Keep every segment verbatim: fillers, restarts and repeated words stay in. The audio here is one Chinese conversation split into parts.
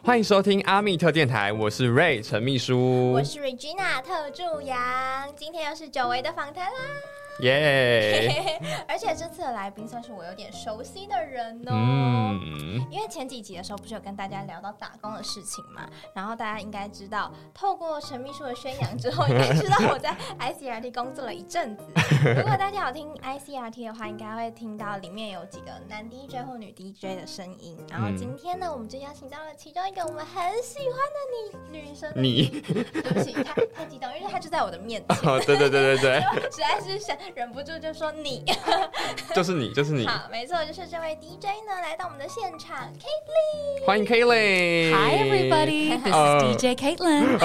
欢迎收听阿密特电台，我是 Ray 陈秘书， 我是 Regina 特助杨，今天又是久违的访谈啦。 耶、 yeah ！而且这次的来宾算是我有点熟悉的人哦。嗯，因为前几集的时候不是有跟大家聊到打工的事情嘛，然后大家应该知道，透过陈秘书的宣扬之后，应该知道我在 I C R T 工作了一阵子。如果大家有听 I C R T 的话，应该会听到里面有几个男 D J 或女 D J 的声音。然后今天呢，我们就邀请到了其中一个我们很喜欢的女女生。 你， 对不起，太太激动，因为她就在我的面前。 哦，对对对对对， 实在是想。忍不住就说你就是你就是你好，没错，就是这位 D J 呢来到我们的现场 Caitlin， 欢迎 Caitlin。 Hi everybody, this is D J Caitlin.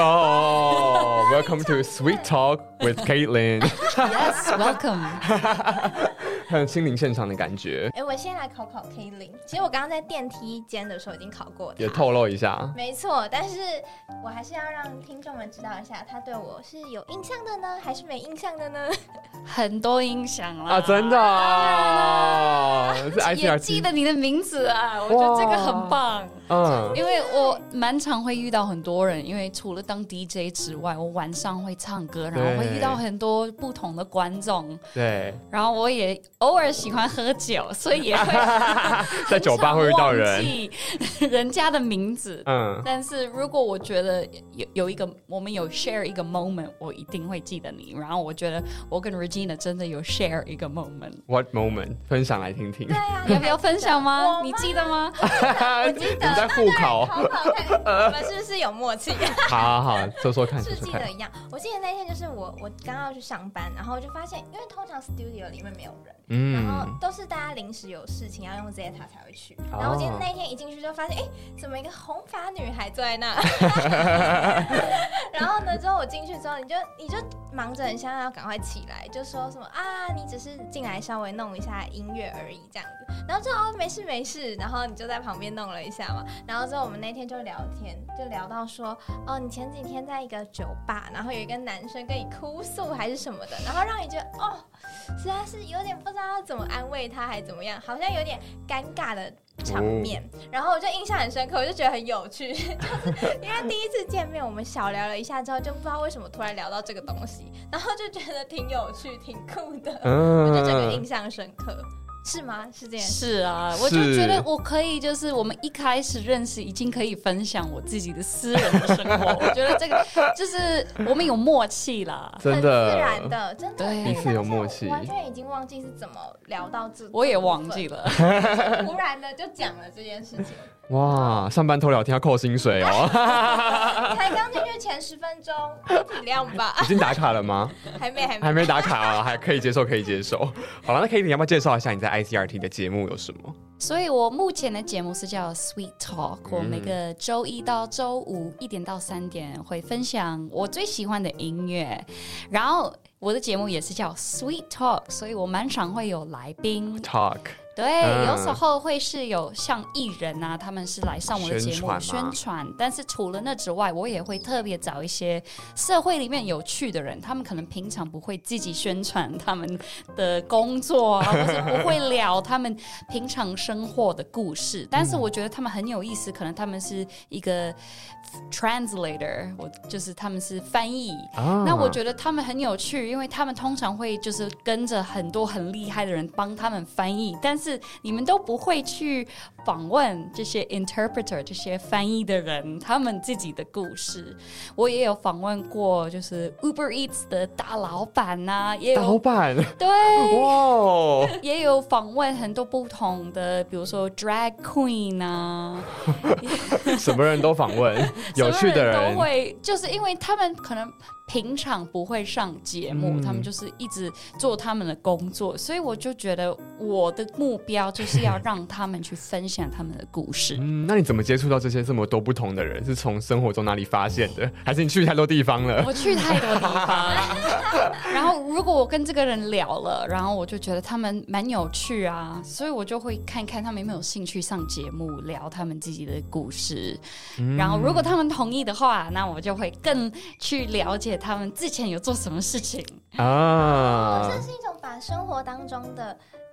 Oh, welcome to Sweet Talk with Caitlin. Yes, welcome. 很心灵现场的感觉。 哎，我先来考考 Caitlin。其实我刚刚在电梯间的时候已经考过他， 也透露一下。没错，但是我还是要让听众们知道一下，他对我是有印象的呢，还是没印象的呢？ 很多印象啦啊，真的啊， 是 I C R T 也记得你的名字啊，我觉得这个很棒。嗯，因为我蛮常会遇到很多人，因为除了当 D J 之外，我晚上会唱歌，然后会遇到很多不同的观众。对，然后我也偶尔喜欢喝酒，所以也会在酒吧会遇到人， 人家的名字。嗯，但是如果我觉得有有一个我们有 share 一个 moment， 我一定会记得你。然后我觉得我跟 Regina 真的有 share 一个 moment。What moment？ 分享来听听。 对啊， 要不要分享吗？你记得吗？ 我记得。 在互考， 考考看我们是不是有默契？ 好好好，说说看， 是记得一样。我记得那天就是我，我刚要去上班，然后就发现，因为通常 studio 里面没有人，嗯，然后都是大家临时有事情要用 Zeta 才会去。然后我今天那天一进去就发现，哎、欸，怎么一个红发女孩坐在那？然后呢，之后我进去之后，你就你就忙着很像要赶快起来，就说什么啊，你只是进来稍微弄一下音乐而已这样子。然后就哦没事没事，然后你就在旁边弄了一下嘛。然后之后我们那天就聊天，就聊到说，哦，你前几天在一个酒吧，然后有一个男生跟你哭诉还是什么的，然后让你觉得哦，实在是有点不知道要怎么安慰他，还怎么样，好像有点尴尬的场面。哦、然后我就印象很深刻，我就觉得很有趣，就是因为第一次见面，我们小聊了一下之后，就不知道为什么突然聊到这个东西，然后就觉得挺有趣、挺酷的，嗯、我就整个印象深刻。是吗？是这样。 是啊，我就觉得我可以，就是我们一开始认识，已经可以分享我自己的私人的生活。我觉得这个就是我们有默契啦， 真的， 很自然的，真的， 彼此有默契。 完全已经忘记是怎么聊到这， 我也忘记了， 突然的就讲了这件事情。 哇，上班偷聊天要扣薪水哦！ 才刚进去前十分钟，体谅吧。 已经打卡了吗？ 还没，还没， 还没打卡啊，还可以接受，可以接受。好了，那 Caitlin 要不要介绍一下你在 I C R T 的节目有什么？ 所以我目前的节目是叫 Sweet Talk，、嗯、我每个周一到周五一点到三点会分享我最喜欢的音乐，然后我的节目也是叫 Sweet Talk， 所以我蛮常会有来宾 Talk。 对、嗯，有时候会是有像艺人啊，他们是来上我的节目宣传，但是除了那之外，我也会特别找一些社会里面有趣的人，他们可能平常不会自己宣传他们的工作啊，或者不会聊他们平常生活的故事，但是我觉得他们很有意思，可能他们是一个 translator， 我就是他们是翻译、啊，那我觉得他们很有趣，因为他们通常会就是跟着很多很厉害的人帮他们翻译，但是你们都不会去访问这些 interpreter 这些翻译的人他们自己的故事。我也有访问过就是 Uber Eats 的大老板啊，也有老板对哇，也有访问很多不同的比如说 drag queen 啊什么人都访问有趣的人都会，就是因为他们可能平常不会上节目、嗯、他们就是一直做他们的工作，所以我就觉得我的目标就是要让他们去分享他们的故事、 嗯、那你怎么接触到这些这么多不同的人？是从生活中哪里发现的，还是你去太多地方了？ 我去太多地方然后如果我跟这个人聊了，然后我就觉得他们蛮有趣啊，所以我就会看看他们有没有兴趣上节目聊他们自己的故事、嗯、然后如果他们同意的话，那我就会更去了解他们之前有做什么事情啊，这是一种把生活当中的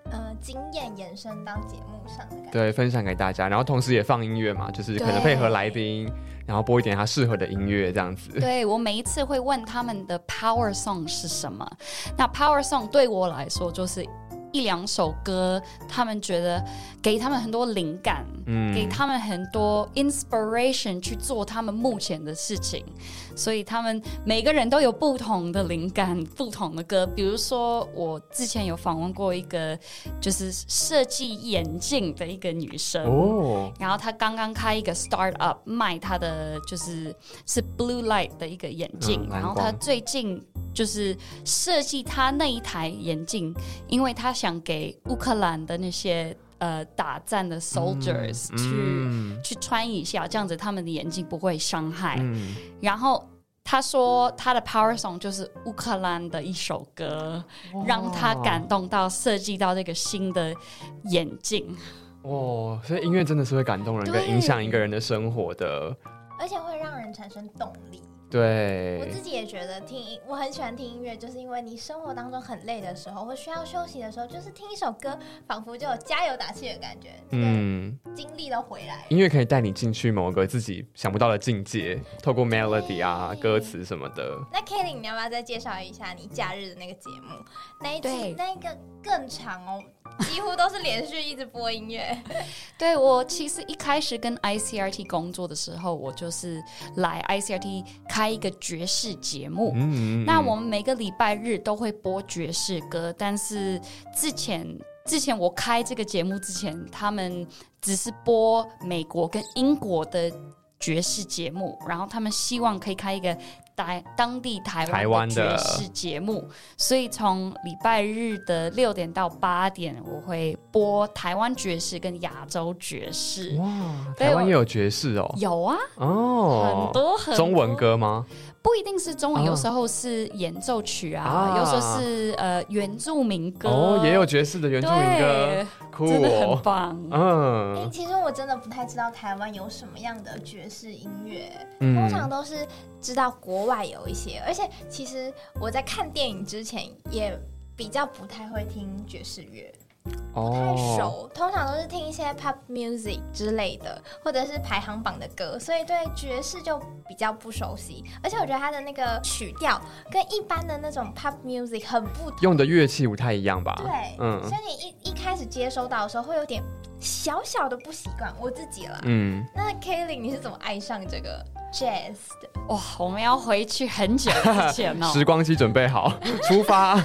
呃经验延伸到节目上的感觉。 对，分享给大家，然后同时也放音乐嘛，就是可能配合来宾，然后播一点他适合的音乐这样子。 对，我每一次会问他们的 power song 是什么，那 power song 对我来说就是一两首歌，他们觉得给他们很多灵感、嗯、给他们很多 inspiration 去做他们目前的事情，所以他们每个人都有不同的灵感，不同的歌。比如说我之前有访问过一个就是设计眼镜的一个女生、哦、然后她刚刚开一个 startup 卖她的就是是 blue light 的一个眼镜、嗯、然后她最近就是设计她那一台眼镜，因为她想给乌克兰的那些呃打战的 soldiers、嗯、去、嗯、去穿一下，这样子他们的眼睛不会伤害、嗯、然后他说他的 power song 就是乌克兰的一首歌，让他感动到设计到这个新的眼镜。 哦，所以音乐真的是会感动人跟影响一个人的生活的， 而且会让人产生动力。 对， 我自己也觉得听，我很喜欢听音乐，就是因为你生活当中很累的时候，或需要休息的时候，就是听一首歌，仿佛就有加油打气的感觉，嗯，精力都回来。 音乐可以带你进去某个自己想不到的境界，透过 melody 啊、歌词什么的。 那 Kelly， 你要不要再介绍一下你假日的那个节目？那一集那一个更长哦。几乎都是连续一直播音乐。 对，我其实一开始跟 I C R T 工作的时候，我就是来 I C R T 开一个爵士节目、嗯嗯嗯、那我们每个礼拜日都会播爵士歌，但是之前之前我开这个节目之前，他们只是播美国跟英国的爵士节目，然后他们希望可以开一个当地台湾的爵士节目，所以从礼拜日的六点到八点，我会播台湾爵士跟亚洲爵士。哇， 台湾也有爵士哦？ 有啊，哦，很多很多。 中文歌吗？ 不一定是中文、啊，有时候是演奏曲啊，啊有时候是呃原住民歌哦，也有爵士的原住民歌，酷、哦， 真的很棒。 嗯、欸，其实我真的不太知道台湾有什么样的爵士音乐、嗯，通常都是知道国外有一些，而且其实我在看电影之前也比较不太会听爵士乐。不太熟、哦，通常都是听一些 pop music 之类的，或者是排行榜的歌，所以对爵士就比较不熟悉。而且我觉得它的那个曲调跟一般的那种 pop music 很不同， 用的乐器不太一样吧？ 对，嗯，所以你一一开始接收到的时候会有点小小的不习惯，我自己啦。嗯，那 Kelly 你是怎么爱上这个 jazz 的？ 哇，我们要回去很久之前哦， 时光机准备好，出发。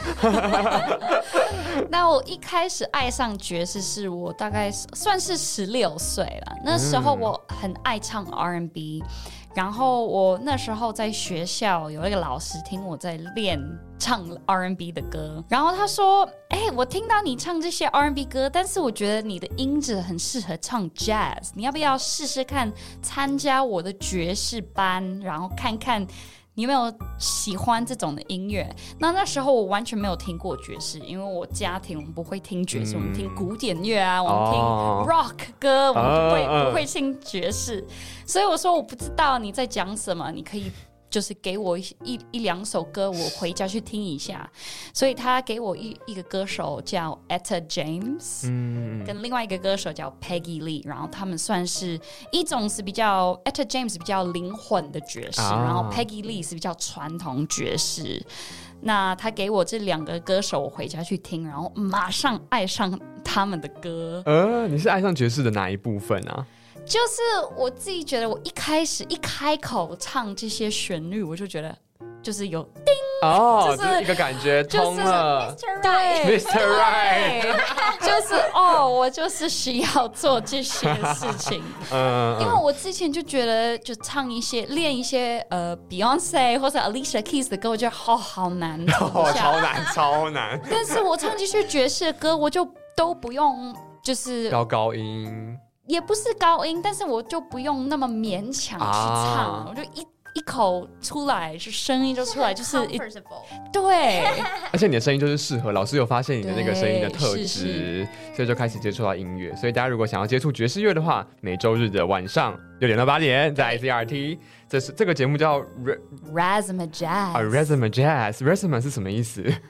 那我一开始爱上爵士是我大概算是十六岁了，那时候我很爱唱 R and B， 然后我那时候在学校有一个老师听我在练唱 R and B 的歌，然后他说哎、欸，我听到你唱这些 R and B 歌，但是我觉得你的音质很适合唱 jazz， 你要不要试试看参加我的爵士班，然后看看你有没有喜欢这种的音乐？那那时候我完全没有听过爵士，因为我家庭我们不会听爵士、嗯、我们听古典乐啊，我们听 rock 歌、哦、我们不会、哦、不会听爵士，所以我说我不知道你在讲什么，你可以就是给我 一, 一, 一两首歌，我回家去听一下。所以他给我 一, 一个歌手叫 Etta James、嗯、跟另外一个歌手叫 Peggy Lee， 然后他们算是一种是比较 Etta James 比较灵魂的爵士、啊、然后 Peggy Lee 是比较传统爵士。那他给我这两个歌手，我回家去听，然后马上爱上他们的歌。 呃，你是爱上爵士的哪一部分啊？ 就是我自己觉得，我一开始一开口唱这些旋律，我就觉得就是有叮哦，就是、一个感觉通了， 就是、对 ，Mister Right， 就是哦，我就是需要做这些事情。嗯，因为我之前就觉得，就唱一些、练一些呃 Beyonce 或者 Alicia Keys 的歌，我觉得好好难， 哦，超难，超难。 但是我唱这些爵士的歌，我就都不用，就是高高音。 也不是高音，但是我就不用那么勉强去唱，啊、我就一一口出来，就声音就出来，就是 对。 而且你的声音就是适合，老师有发现你的那个声音的特质，所以就开始接触到音乐。所以大家如果想要接触爵士乐的话，每周日的晚上六点到八点，在 I C R T， 这是这个节目叫 Razzmatazz 啊 Razzmatazz Razzmatazz 是什么意思？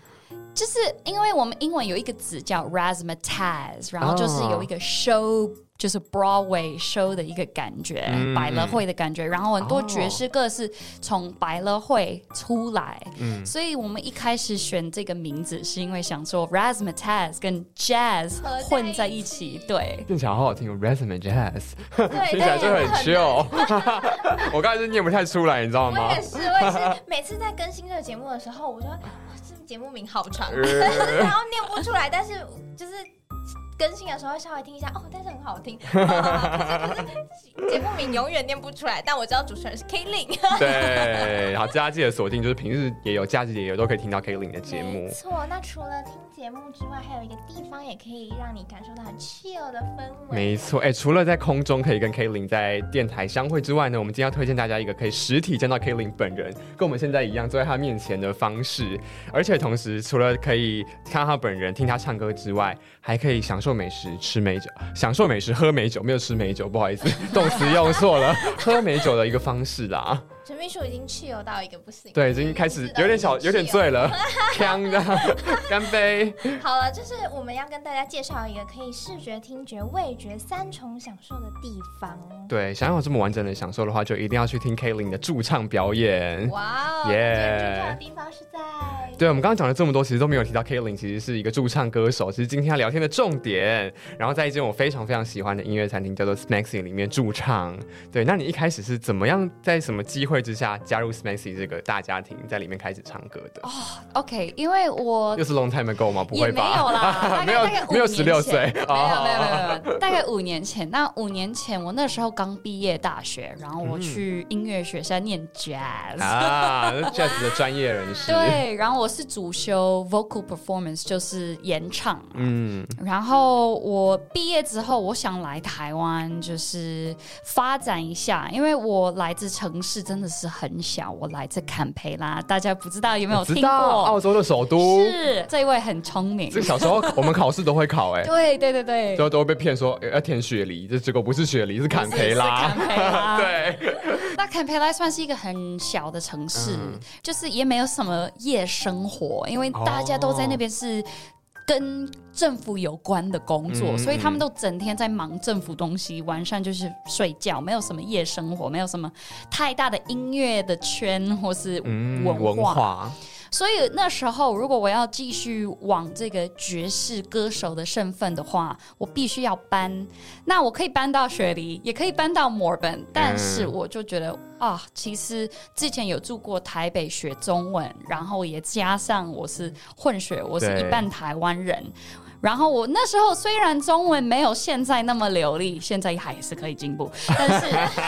就是因为我们英文有一个词叫 razzmatazz， 然后就是有一个 show、哦。就是 Broadway show 的一个感觉、嗯、百乐会的感觉，然后很多爵士歌是从百乐会出来、哦、所以我们一开始选这个名字是因为想说 razzmatazz 跟 jazz 混在一起，对， 听起来好好听 razzmatazz 听起来就很 chill 我刚才是念不太出来你知道吗？ 我也是我也是每次在更新这个节目的时候我就说这节目名好长然后念不出来，但是就是更新的时候稍微听一下哦，但是很好听。可是可是节目名永远念不出来，但我知道主持人是 K-Lin。 对，好，大家记得锁定，就是平日也有，假日也有，都可以听到 K-Lin 的节目。 没错，那除了听节目之外，还有一个地方也可以让你感受到很 chill 的氛围。 没错，哎、欸，除了在空中可以跟 K-Lin 在电台相会之外呢，我们今天要推荐大家一个可以实体见到 K-Lin 本人，跟我们现在一样坐在他面前的方式，而且同时除了可以看到他本人、听他唱歌之外，还可以享受美食、吃美酒，享受美食、喝美酒，没有吃美酒，不好意思，动词用错了，喝美酒的一个方式啦。 陈秘书已经chill到一个不行， 对，已经开始有点小，有点醉了，呛的，干杯！ 好了，就是我们要跟大家介绍一个可以视觉、听觉、味觉三重享受的地方。 对，想要有这么完整的享受的话，就一定要去听 K-Lin 的驻唱表演。 哇哦，耶！驻唱的地方是在…… 对，我们刚刚讲了这么多，其实都没有提到 K-Lin 其实是一个驻唱歌手，其实今天要聊天的重点。然后在一间我非常非常喜欢的音乐餐厅叫做 Smexy 里面驻唱。对，那你一开始是怎么样，在什么机会之下加入 Smexy 这个大家庭，在里面开始唱歌的？ 哦、oh, ，OK， 因为我又是 long time ago 吗？不会吧？ 也没有啦， 没有，没有十六岁， 没有没有没有，大概五年前。那五年前我那时候刚毕业大学，然后我去音乐学校念 jazz、嗯、 啊 ，jazz 的专业人士。 对，然后我是主修 vocal performance， 就是演唱。嗯，然后我毕业之后，我想来台湾就是发展一下，因为我来自城市真的是很小，我来自坎培拉，大家不知道有没有听过？ 澳洲的首都。 是，这一位很聪明。 这小时候我们考试都会考哎、欸。 对对对对。 都都会被骗说要填雪梨，这结果不是雪梨，是坎培拉。 是坎培拉。 对。 那坎培拉算是一个很小的城市，嗯、就是也没有什么夜生活，因为大家都在那边是跟政府有关的工作、嗯、所以他们都整天在忙政府东西，晚上就是睡觉，没有什么夜生活，没有什么太大的音乐的圈或是文化、嗯、文化。所以那时候如果我要继续往这个爵士歌手的身份的话，我必须要搬。那我可以搬到雪梨，也可以搬到墨尔本，但是我就觉得啊，其实之前有住过台北学中文，然后也加上我是混血，我是一半台湾人。然后我那时候虽然中文没有现在那么流利，现在还是可以进步，但是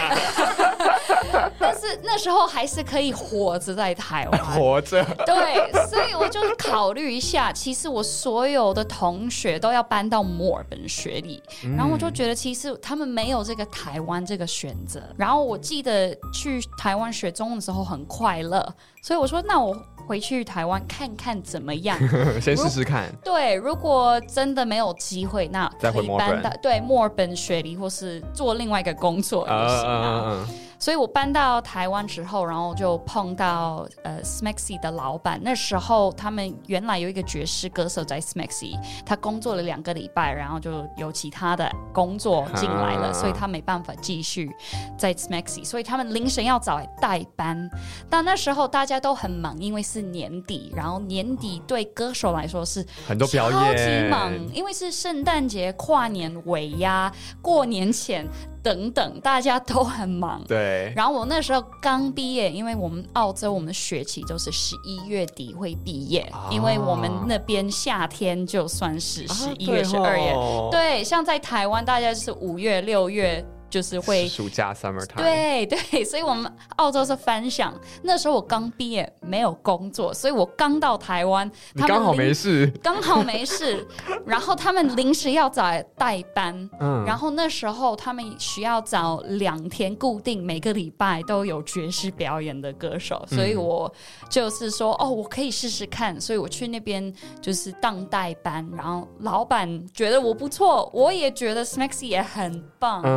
但是那时候还是可以活着在台湾， 活着。 对，所以我就考虑一下，其实我所有的同学都要搬到墨尔本学历、嗯、然后我就觉得其实他们没有这个台湾这个选择。然后我记得去台湾学中文的时候很快乐，所以我说那我回去台湾看看怎么样先试试看。 对，如果真的没有机会，那可以搬到对墨尔本雪梨，或是做另外一个工作也行啊。Uh, uh, uh, uh. 所以我搬到台湾之后，然后就碰到呃 Smexy 的老板。那时候他们原来有一个爵士歌手在 Smexy， 他工作了两个礼拜，然后就有其他的工作进来了， uh. 所以他没办法继续在 Smexy， 所以他们临时要找代班。但那时候大家都很忙，因为是年底，然后年底对歌手来说是很多表演， 超级忙，因为是圣诞节、跨年、尾牙、过年前等等，大家都很忙。 对。 然后我那时候刚毕业，因为我们澳洲我们的学期都是十一月底会毕业、啊，因为我们那边夏天就算是十一月、十二月、啊，对，像在台湾大家就是五月、六月。就是会暑假 summer time， 对对，所以我们澳洲是反向。那时候我刚毕业没有工作，所以我刚到台湾， 你刚好没事， 刚好没事。然后他们临时要找代班、嗯，然后那时候他们需要找两天固定，每个礼拜都有爵士表演的歌手，所以我就是说，哦，我可以试试看。所以我去那边就是当代班，然后老板觉得我不错，我也觉得 Smexy 也很棒，嗯。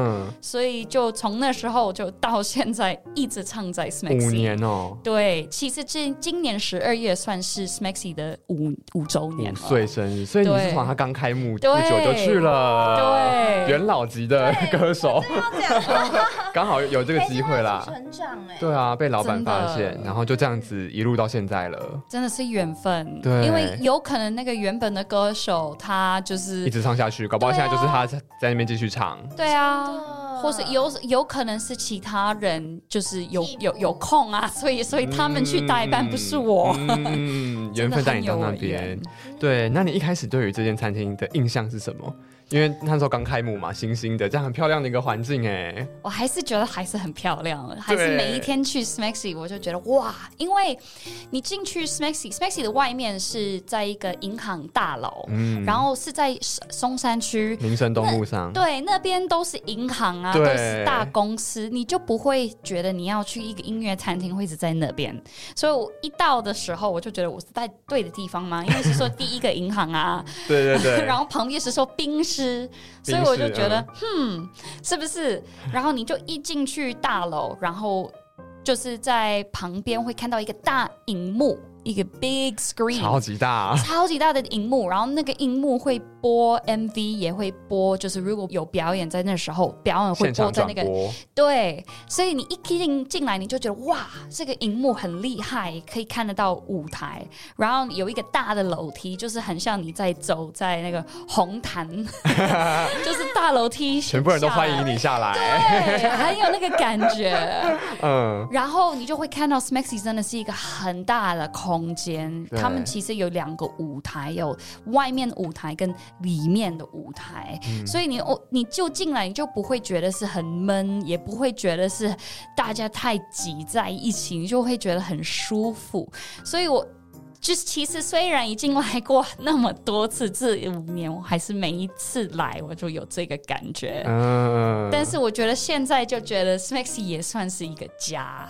所以就从那时候就到现在一直唱在 Smexy。 五年哦。 对，其实今今年十二月算是 Smexy 的五五周年了， 五岁生日，所以你是从他刚开幕不久就去了， 对， 元老级的歌手，刚好有这个机会啦。 成长哎， 对啊，被老板发现，然后就这样子一路到现在了， 真的是缘分。 对， 因为有可能那个原本的歌手他就是一直唱下去，搞不好现在就是他在那边继续唱。 对啊，或是有有可能是其他人就是有有有空啊，所以所以他们去代班，不是我。 嗯，缘分带你到那边。对，那你一开始对于这间餐厅的印象是什么？因为那时候刚开幕嘛，新兴的，这样很漂亮的一个环境哎。 我还是觉得还是很漂亮，还是每一天去 Smexy 我就觉得哇，因为你进去 Smexy，Smexy 的外面是在一个银行大楼，嗯，然后是在松山区民生东路上， 对，那边都是银行啊，都是大公司，你就不会觉得你要去一个音乐餐厅会一直在那边。所以我一到的时候，我就觉得我是在对的地方吗？因为是说第一个银行啊， 对对对， 然后旁边是说宾士。所以我就觉得，嗯，是不是？然后你就一进去大楼，然后就是在旁边会看到一个大荧幕，一个 big screen， 超级大， 超级大的荧幕，然后那个荧幕会播 M V， 也会播，就是如果有表演在那时候，表演会播在那个，对，所以你一进进来你就觉得哇，这个荧幕很厉害，可以看得到舞台，然后有一个大的楼梯，就是很像你在走在那个红毯，就是大楼梯， 全部人都欢迎你下来， 对，很有那个感觉，嗯，然后你就会看到 Smexy 真的是一个很大的空间，他们其实有两个舞台，有外面的舞台跟里面的舞台，嗯，所以你哦，你就进来，你就不会觉得是很闷，也不会觉得是大家太挤在一起，你就会觉得很舒服。所以我就是其实虽然已经来过那么多次，这五年我还是每一次来我就有这个感觉，嗯，但是我觉得现在就觉得 Smexy 也算是一个家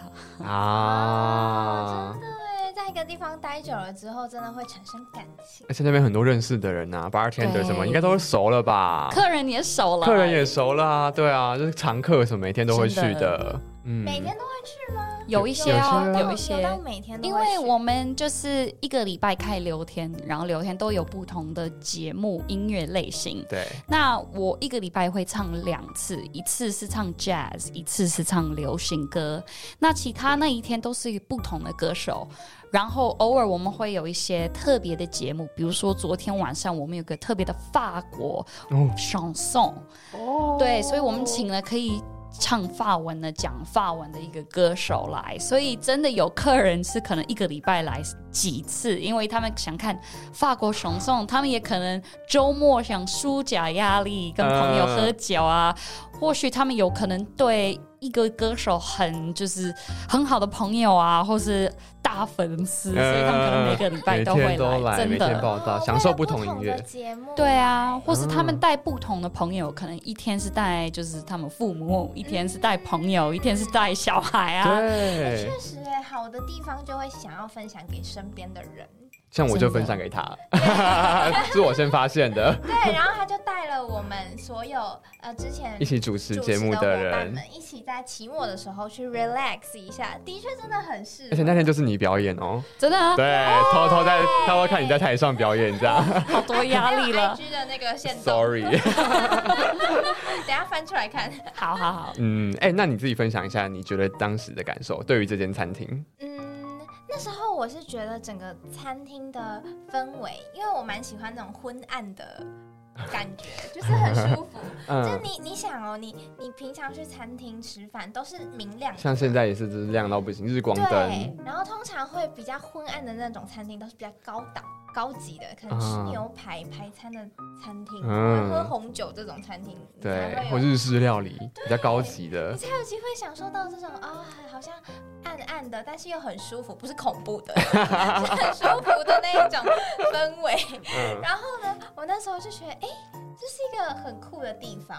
啊，真的。在一个地方待久了之后，真的会产生感情。 而且那边很多认识的人啊 ，bartender 什么应该都是熟了吧？ 客人也熟了， 客人也熟了啊，对啊，就是常客什么每天都会去的。 的嗯，每天都会去吗？ 有一些哦， 有一些， 到每天都会去。 因为我们就是一个礼拜开六天，然后六天都有不同的节目音乐类型。 对， 那我一个礼拜会唱两次，一次是唱 jazz， 一次是唱流行歌。那其他那一天都是不同的歌手。然后偶尔我们会有一些特别的节目，比如说昨天晚上我们有个特别的法国chanson，哦，对，所以我们请了可以唱法文的、讲法文的一个歌手来，所以真的有客人是可能一个礼拜来几次，因为他们想看法国chanson，他们也可能周末想抒解压力，跟朋友喝酒啊，呃、或许他们有可能对一个歌手很就是很好的朋友啊，或是大粉丝，所以他们可能每个礼拜都会来， 每天都来， 真的每天报道，享受不同音乐节目。 对啊，或是他们带不同的朋友，可能一天是带就是他们父母，一天是带朋友，一天是带小孩啊。 对， 确实哎，好的地方就会想要分享给身边的人。 像我就分享给他，是我先发现的。 对，然后他就带了我们所有呃之前一起主持节目的人们，一起在期末的时候去 relax 一下，的确真的很适合。 而且那天就是你表演哦， 真的啊？ 对，偷偷在偷偷看你在台上表演，这样好多压力了。 I G 的那个线动 ，sorry， 等一下翻出来看。 好好好， 嗯，哎、欸，那你自己分享一下，你觉得当时的感受，对于这间餐厅？ 嗯。那时候我是觉得整个餐厅的氛围，因为我蛮喜欢那种昏暗的感觉，就是很舒服。嗯、就你你想哦，你你平常去餐厅吃饭都是明亮的， 像现在也是就是亮到不行，日光灯。 对，然后通常会比较昏暗的那种餐厅都是比较高档、高级的，可能吃牛排、嗯、排餐的餐厅，嗯、喝红酒这种餐厅， 对，或日式料理比较高级的， 你才有机会享受到这种啊、哦，好像暗暗的，但是又很舒服，不是恐怖的，是很舒服的那一种氛围。嗯、然后呢，我那时候就觉得，哎、欸，这是一个很酷的地方。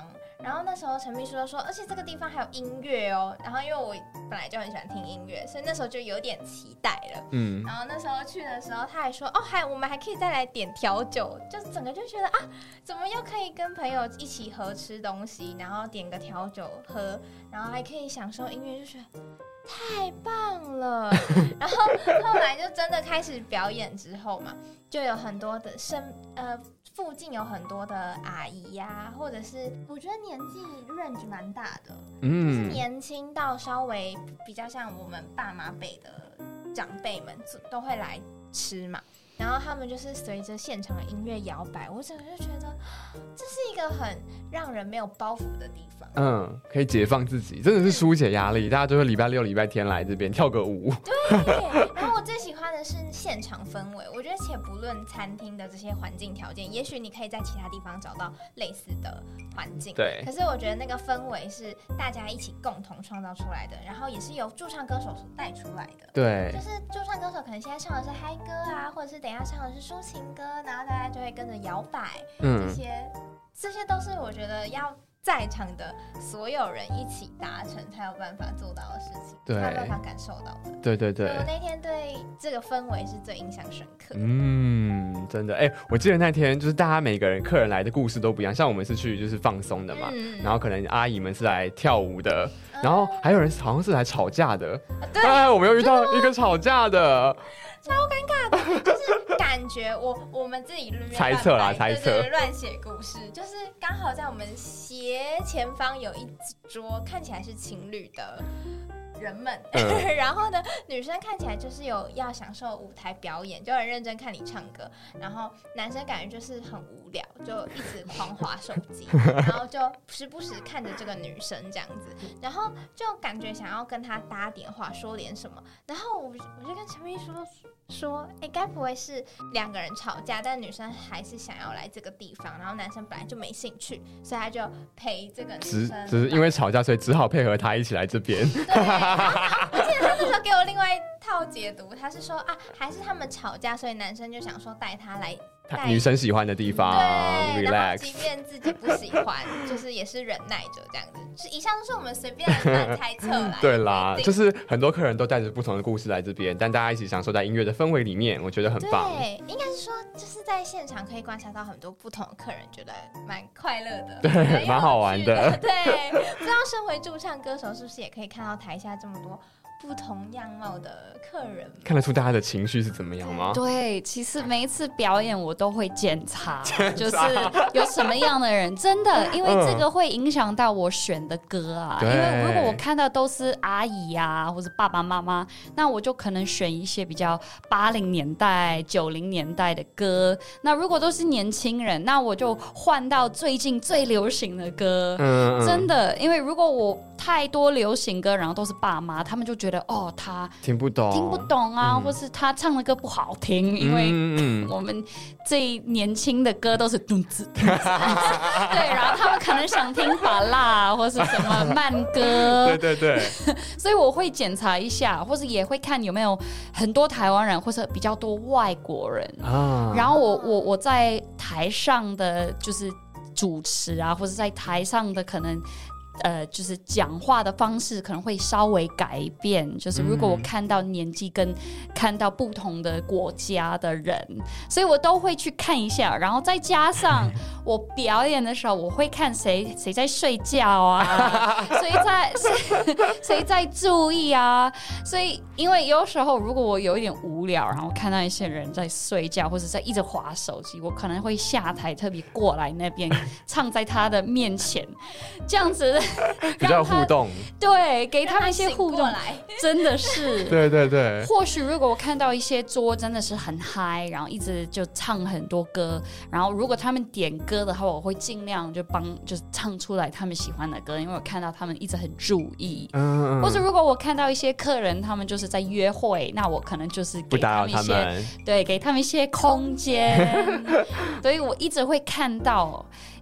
然后那时候陈秘书就说，而且这个地方还有音乐哦。然后因为我本来就很喜欢听音乐，所以那时候就有点期待了。嗯，然后那时候去的时候，他还说，哦，还我们还可以再来点调酒，就整个就觉得啊，怎么又可以跟朋友一起合吃东西，然后点个调酒喝，然后还可以享受音乐，就觉得太棒了。然后后来就真的开始表演之后嘛，就有很多的身呃。附近有很多的阿姨呀、啊，或者是我觉得年纪 range 蛮大的，嗯，就是年轻到稍微比较像我们爸妈辈的长辈们都会来吃嘛。然后他们就是随着现场的音乐摇摆，我整个就觉得这是一个很让人没有包袱的地方。 嗯，可以解放自己，真的是疏解压力。大家就会礼拜六、礼拜天来这边跳个舞。 对，然后我最喜欢的是现场氛围。我觉得，且不论餐厅的这些环境条件，也许你可以在其他地方找到类似的环境。 对。 可是我觉得那个氛围是大家一起共同创造出来的，然后也是由驻唱歌手所带出来的。 对。 就是驻唱歌手可能现在唱的是嗨歌啊，或者是等一下唱的是抒情歌，然后大家就会跟着摇摆，嗯，这些这些都是我觉得要在场的所有人一起达成才有办法做到的事情，对，才有办法感受到的。 对对对， 我那天对这个氛围是最印象深刻的。 嗯，真的，哎、欸，我记得那天就是大家每个人客人来的故事都不一样，像我们是去就是放松的嘛，嗯、然后可能阿姨们是来跳舞的，嗯、然后还有人好像是来吵架的，对，哎，我们又遇到一个吵架的。 超尴尬的，就是感觉我我们自己猜测啦，猜测乱写故事，就是刚好在我们斜前方有一桌看起来是情侣的人们，嗯、然后呢，女生看起来就是有要享受舞台表演，就很认真看你唱歌，然后男生感觉就是很无聊，就一直狂滑手机，然后就时不时看着这个女生这样子，然后就感觉想要跟她搭点话，说点什么，然后我我就跟陈秘书说，哎，该不会是两个人吵架，但女生还是想要来这个地方，然后男生本来就没兴趣，所以他就陪这个女生， 只只是因为吵架，所以只好配合他一起来这边。 对，我记得他那时候给我另外一套解读，他是说啊，还是他们吵架，所以男生就想说带他来。 女生喜欢的地方， 对 relax， 然后即便自己不喜欢，就是也是忍耐着这样子。以上都是我们随便的猜测啦。 对啦，就是很多客人都带着不同的故事来这边，但大家一起享受在音乐的氛围里面，我觉得很棒。 对，应该是说就是在现场可以观察到很多不同的客人，觉得蛮快乐的， 对，蛮好玩的。 对，不知道身为驻唱歌手是不是也可以看到台下这么多不同样貌的客人， 看得出大家的情绪是怎么样吗？ 对，其实每一次表演我都会检查，就是有什么样的人，真的，因为这个会影响到我选的歌啊。因为如果我看到都是阿姨啊，或者爸爸妈妈，那我就可能选一些比较八零年代、九零年代的歌。那如果都是年轻人，那我就换到最近最流行的歌。嗯，真的，因为如果我太多流行歌，然后都是爸妈，他们就觉得哦，他听不懂， 听不懂啊，嗯、或是他唱的歌不好听，因为我们最年轻的歌都是咚子咚子，对，然后他们可能想听芭乐或是什么慢歌， 对对对， 所以我会检查一下，或是也会看有没有很多台湾人或是比较多外国人啊，然后我我我在台上的就是主持啊，或者在台上的可能。呃，就是讲话的方式可能会稍微改变，就是如果我看到年纪跟看到不同的国家的人，所以我都会去看一下，然后再加上我表演的时候，我会看谁谁在睡觉啊，谁在谁在注意啊，所以因为有时候如果我有一点无聊，然后看到一些人在睡觉或者在一直滑手机，我可能会下台特别过来那边唱在他的面前，这样子。 比较互动， 对，给他们一些互动，真的是， 对对对。 或许如果我看到一些桌真的是很嗨，然后一直就唱很多歌，然后如果他们点歌的话，我会尽量就帮，就是唱出来他们喜欢的歌，因为我看到他们一直很注意。嗯嗯。或者如果我看到一些客人，他们就是在约会，那我可能就是给他们一些， 不打扰他们， 对，给他们一些空间。所以我一直会看到。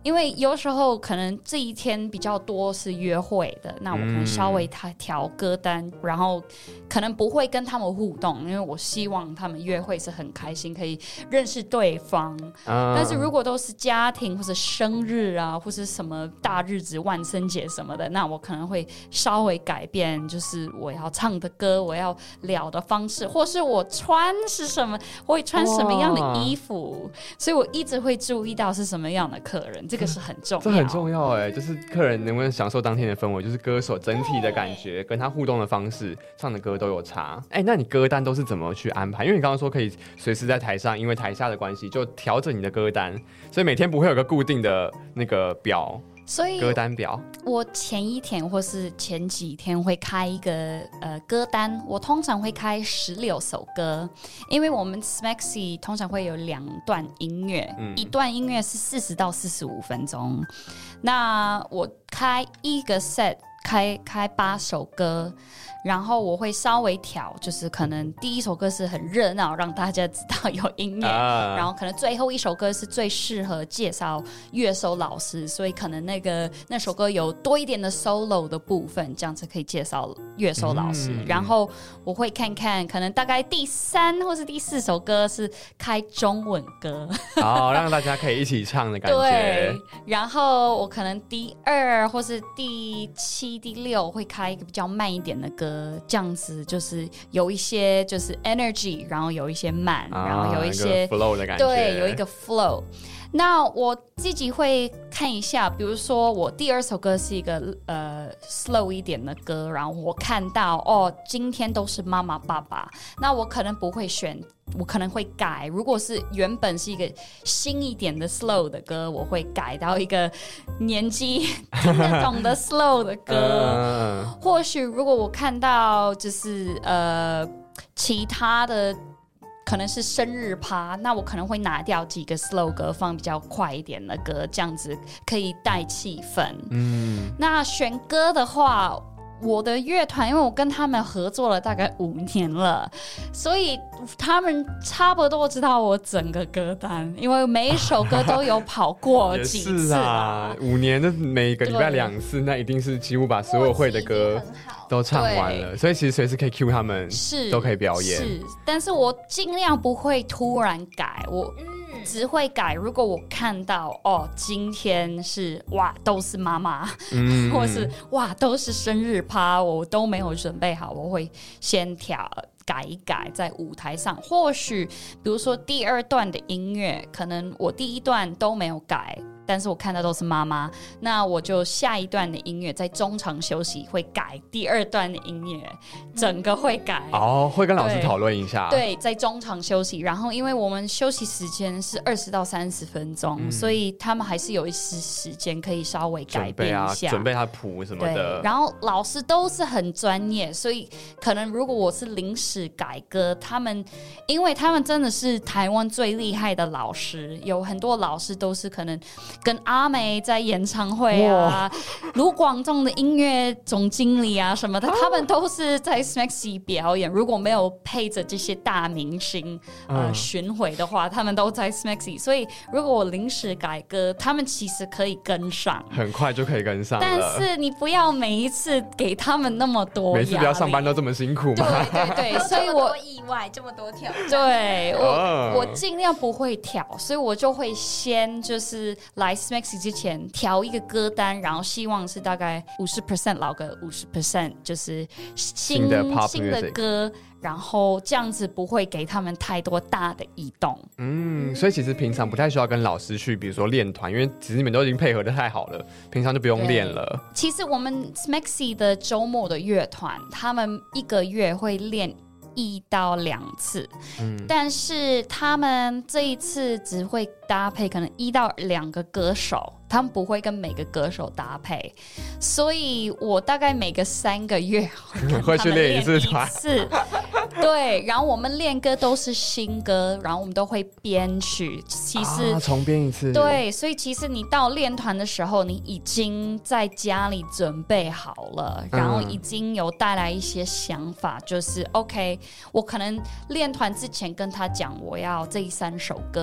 因为有时候可能这一天比较多是约会的，那我可能稍微调歌单，然后可能不会跟他们互动，因为我希望他们约会是很开心，可以认识对方。嗯、但是如果都是家庭或者生日啊，或是什么大日子、万圣节什么的，那我可能会稍微改变，就是我要唱的歌，我要聊的方式，或是我穿是什么，我会穿什么样的衣服，所以我一直会注意到是什么样的客人，这个是很重要。 这很重要哎，就是客人能不能享受当天的氛围，就是歌手整体的感觉，跟他互动的方式，唱的歌都有差。哎，那你歌单都是怎么去安排？因为你刚刚说可以随时在台上，因为台下的关系就调整你的歌单，所以每天不会有个固定的那个表。 所以歌单表， 我前一天或是前几天会开一个呃歌单，我通常会开十六首歌，因为我们 Smexy 通常会有两段音乐，嗯、一段音乐是四十到四十五分钟，那我开一个 set 开开八首歌。然后我会稍微调，就是可能第一首歌是很热闹，让大家知道有音乐、啊、然后可能最后一首歌是最适合介绍乐手老师，所以可能那个那首歌有多一点的 solo 的部分，这样子可以介绍乐手老师、嗯、然后我会看看可能大概第三或是第四首歌是开中文歌， 好、哦、让大家可以一起唱的感觉。 对，然后我可能第二或是第七第六会开一个比较慢一点的歌，这样子就是有一些就是 energy， 然后有一些慢、啊、然后有一些一 flow 的感觉， 对，有一个 flow。那我自己会看一下，比如说我第二首歌是一个呃 slow 一点的歌，然后我看到哦今天都是妈妈爸爸，那我可能不会选，我可能会改，如果是原本是一个新一点的 slow 的歌，我会改到一个年纪听得懂的 slow 的歌或许如果我看到就是呃其他的可能是生日趴，那我可能会拿掉几个 slow 歌，放比较快一点的歌，这样子可以带气氛。嗯，那选歌的话，我的乐团因为我跟他们合作了大概五年了，所以他们差不多知道我整个歌单，因为每一首歌都有跑过几次。 也是啊，五年的每个礼拜两次，那一定是几乎把所有会的歌都唱完了，所以其实随时可以 cue 他们，是都可以表演。 是，但是我尽量不会突然改，我只会改如果我看到哦今天是哇都是妈妈、嗯、或是哇都是生日趴，我都没有准备好，我会先调改一改在舞台上。或许比如说第二段的音乐可能我第一段都没有改，但是我看到都是妈妈，那我就下一段的音乐在中场休息会改第二段的音乐，整个会改哦，会跟老师讨论一下。 对，在中场休息，然后因为我们休息时间是二十到三十分钟、嗯、所以他们还是有一些时间可以稍微改变一下， 准备他谱什么的。 然后老师都是很专业，所以可能如果我是临时改歌，他们因为他们真的是台湾最厉害的老师，有很多老师都是可能跟阿美在演唱会啊，卢广仲的音乐总经理啊什么的，他们都是在 Smexy 表演。如果没有配着这些大明星、呃嗯、巡回的话，他们都在 Smexy。所以如果我临时改歌，他们其实可以跟上， 很快就可以跟上了。 但是你不要每一次给他们那么多压力， 每次不要上班都这么辛苦嘛。 对对对，所以我意外这么多挑战， 对我、oh. 我尽量不会挑，所以我就会先就是来 Smexy 之前调一个歌单，然后希望是大概 百分之五十 老歌 百分之五十 就是新新的, 新的歌，然后这样子不会给他们太多大的移动。 嗯，所以其实平常不太需要跟老师去比如说练团，因为其实你们都已经配合得太好了，平常就不用练了。 其实我们 Smexy 的周末的乐团他们一个月会练一到两次、嗯、但是他们这一次只会搭配可能一到两个歌手，他们不会跟每个歌手搭配，所以我大概每个三个月会去练一次团对，然后我们练歌都是新歌，然后我们都会编曲，其实、 啊、重编一次。 对，所以其实你到练团的时候你已经在家里准备好了、嗯、然后已经有带来一些想法，就是 OK 我可能练团之前跟他讲我要这三首歌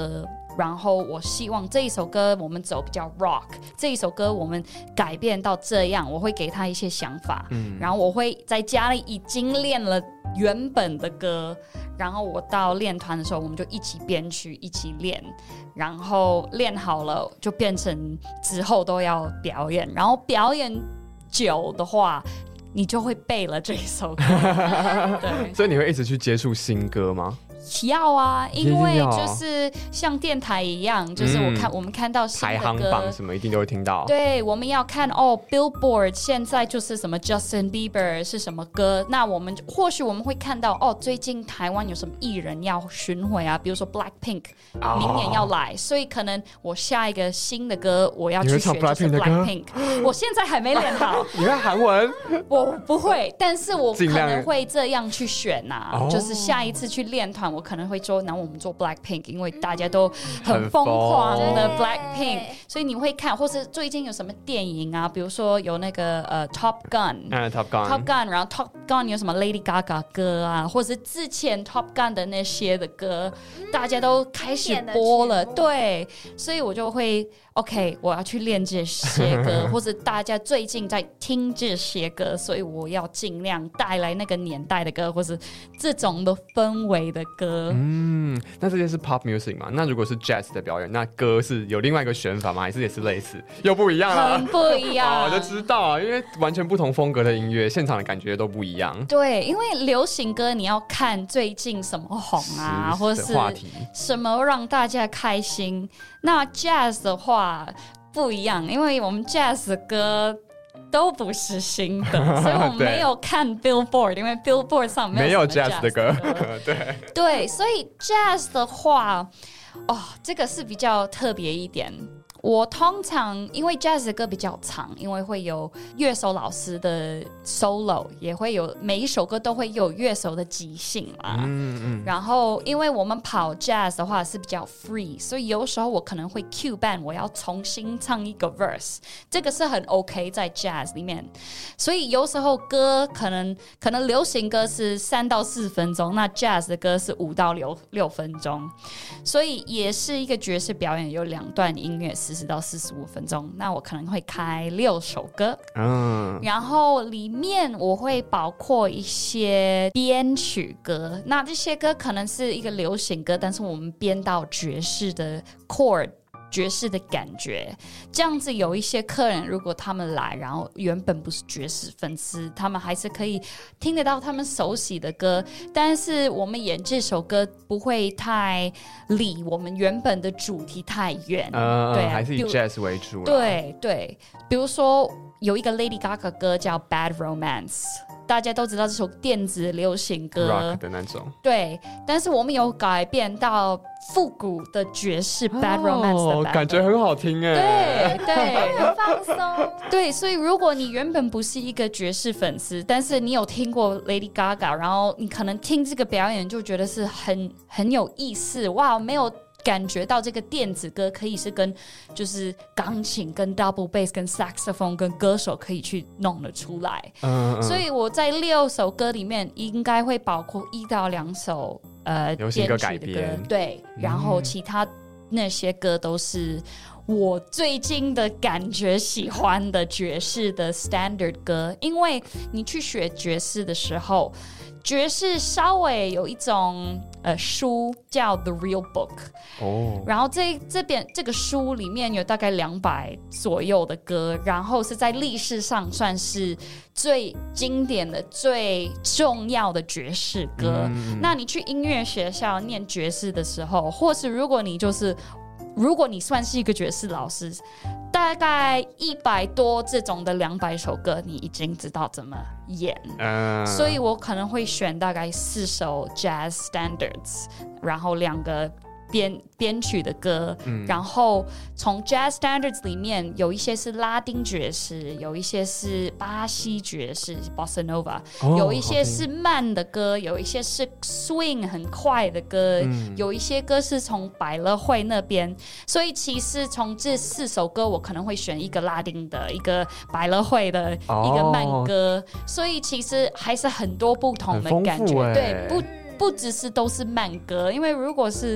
然后我希望这一首歌我们走比较 rock， 这一首歌我们改变到这样，我会给他一些想法，嗯，然后我会在家里已经练了原本的歌，然后我到练团的时候我们就一起编曲一起练，然后练好了就变成之后都要表演，然后表演久的话你就会背了这一首歌对， 所以你会一直去接触新歌吗？ 要啊，因为就是像电台一样，就是我看、嗯、我们看到新的歌排行榜什么一定都会听到， 对，我们要看哦 Billboard 现在就是什么 Justin Bieber 是什么歌，那我们或许我们会看到哦最近台湾有什么艺人要巡回啊，比如说 Blackpink、哦、明年要来，所以可能我下一个新的歌我要去学就是 Blackpink， 我现在还没练好你会韩文？ 我不会，但是我可能会这样去选啊、哦、就是下一次去练团我可能会说，然后我们做 Blackpink， 因为大家都很疯狂的 Blackpink， 所以你会看，或是最近有什么电影啊，比如说有那个呃 Top Gun， 嗯 Top Gun Top Gun， 然后 Top Gun 有什么 Lady Gaga 歌啊，或是之前 Top Gun 的那些的歌，大家都开始播了，对，所以我就会 OK， 我要去练这些歌，或者大家最近在听这些歌，所以我要尽量带来那个年代的歌，或是这种的氛围的歌。 嗯，那这些是 pop music 嘛？那如果是 jazz 的表演，那歌是有另外一个选法吗？还是也是类似？又不一样了， 很不一样。 我就知道啊，因为完全不同风格的音乐，现场的感觉都不一样。 对，因为流行歌你要看最近什么红啊，或是什么让大家开心。那 jazz 的话不一样，因为我们 jazz 的歌都不是新的，所以我们没有看 Billboard， 因为 Billboard 上没有, 没有 jazz 的歌对对，所以 jazz 的话哦，这个是比较特别一点。我通常因为 jazz 的歌比较长，因为会有乐手老师的 solo， 也会有每一首歌都会有乐手的即兴啦、嗯嗯、然后因为我们跑 jazz 的话是比较 free， 所以有时候我可能会 cue band， 我要重新唱一个 verse， 这个是很 OK 在 jazz 里面。所以有时候歌可能可能流行歌是三到四分钟，那 jazz 的歌是五到六六分钟，所以也是一个爵士表演，有两段音乐四十到四十五分钟，那我可能会开六首歌、嗯、然后里面我会包括一些编曲歌，那这些歌可能是一个流行歌，但是我们编到爵士的 chord，爵士的感觉，这样子有一些客人如果他们来，然后原本不是爵士粉丝，他们还是可以听得到他们熟悉的歌，但是我们演这首歌不会太离我们原本的主题太远、 呃、对、啊，还是以 jazz 为主啦。 对对，比如说有一个 Lady Gaga 歌叫 Bad Romance，大家都知道这首电子流行歌 rock 的那种， 对，但是我们有改变到复古的爵士 Bad Romance 的版本、哦、 感觉很好听哎，对对， 很放松。 对，所以如果你原本不是一个爵士粉丝，但是你有听过 Lady Gaga， 然后你可能听这个表演就觉得是很很有意思，哇，没有感觉到这个电子歌可以是跟就是钢琴跟 double bass 跟 saxophone 跟歌手可以去弄得出来、嗯嗯、所以我在六首歌里面应该会包括一到两首呃流行歌改编， 对，然后其他那些歌都是我最近的感觉喜欢的爵士的 standard 歌，因为你去学爵士的时候，爵士稍微有一种呃书叫 The Real Book， 哦，然后这这边这个书里面有大概两百左右的歌，然后是在历史上算是最经典的、最重要的爵士歌。嗯、那你去音乐学校念爵士的时候，或是如果你就是如果你算是一个爵士老师，大概一百多这种的两百首歌，你已经知道怎么演，uh... 所以我可能会选大概四首 Jazz Standards， 然后两个编编曲的歌、嗯、然后从 Jazz Standards 里面有一些是拉丁爵士，有一些是巴西爵士 Bossa Nova、哦、有一些是慢的歌，有一些是 swing 很快的歌、嗯、有一些歌是从百乐汇那边，所以其实从这四首歌我可能会选一个拉丁的，一个百乐汇的、哦、一个慢歌，所以其实还是很多不同的感觉，对，不不只是都是慢歌，因为如果是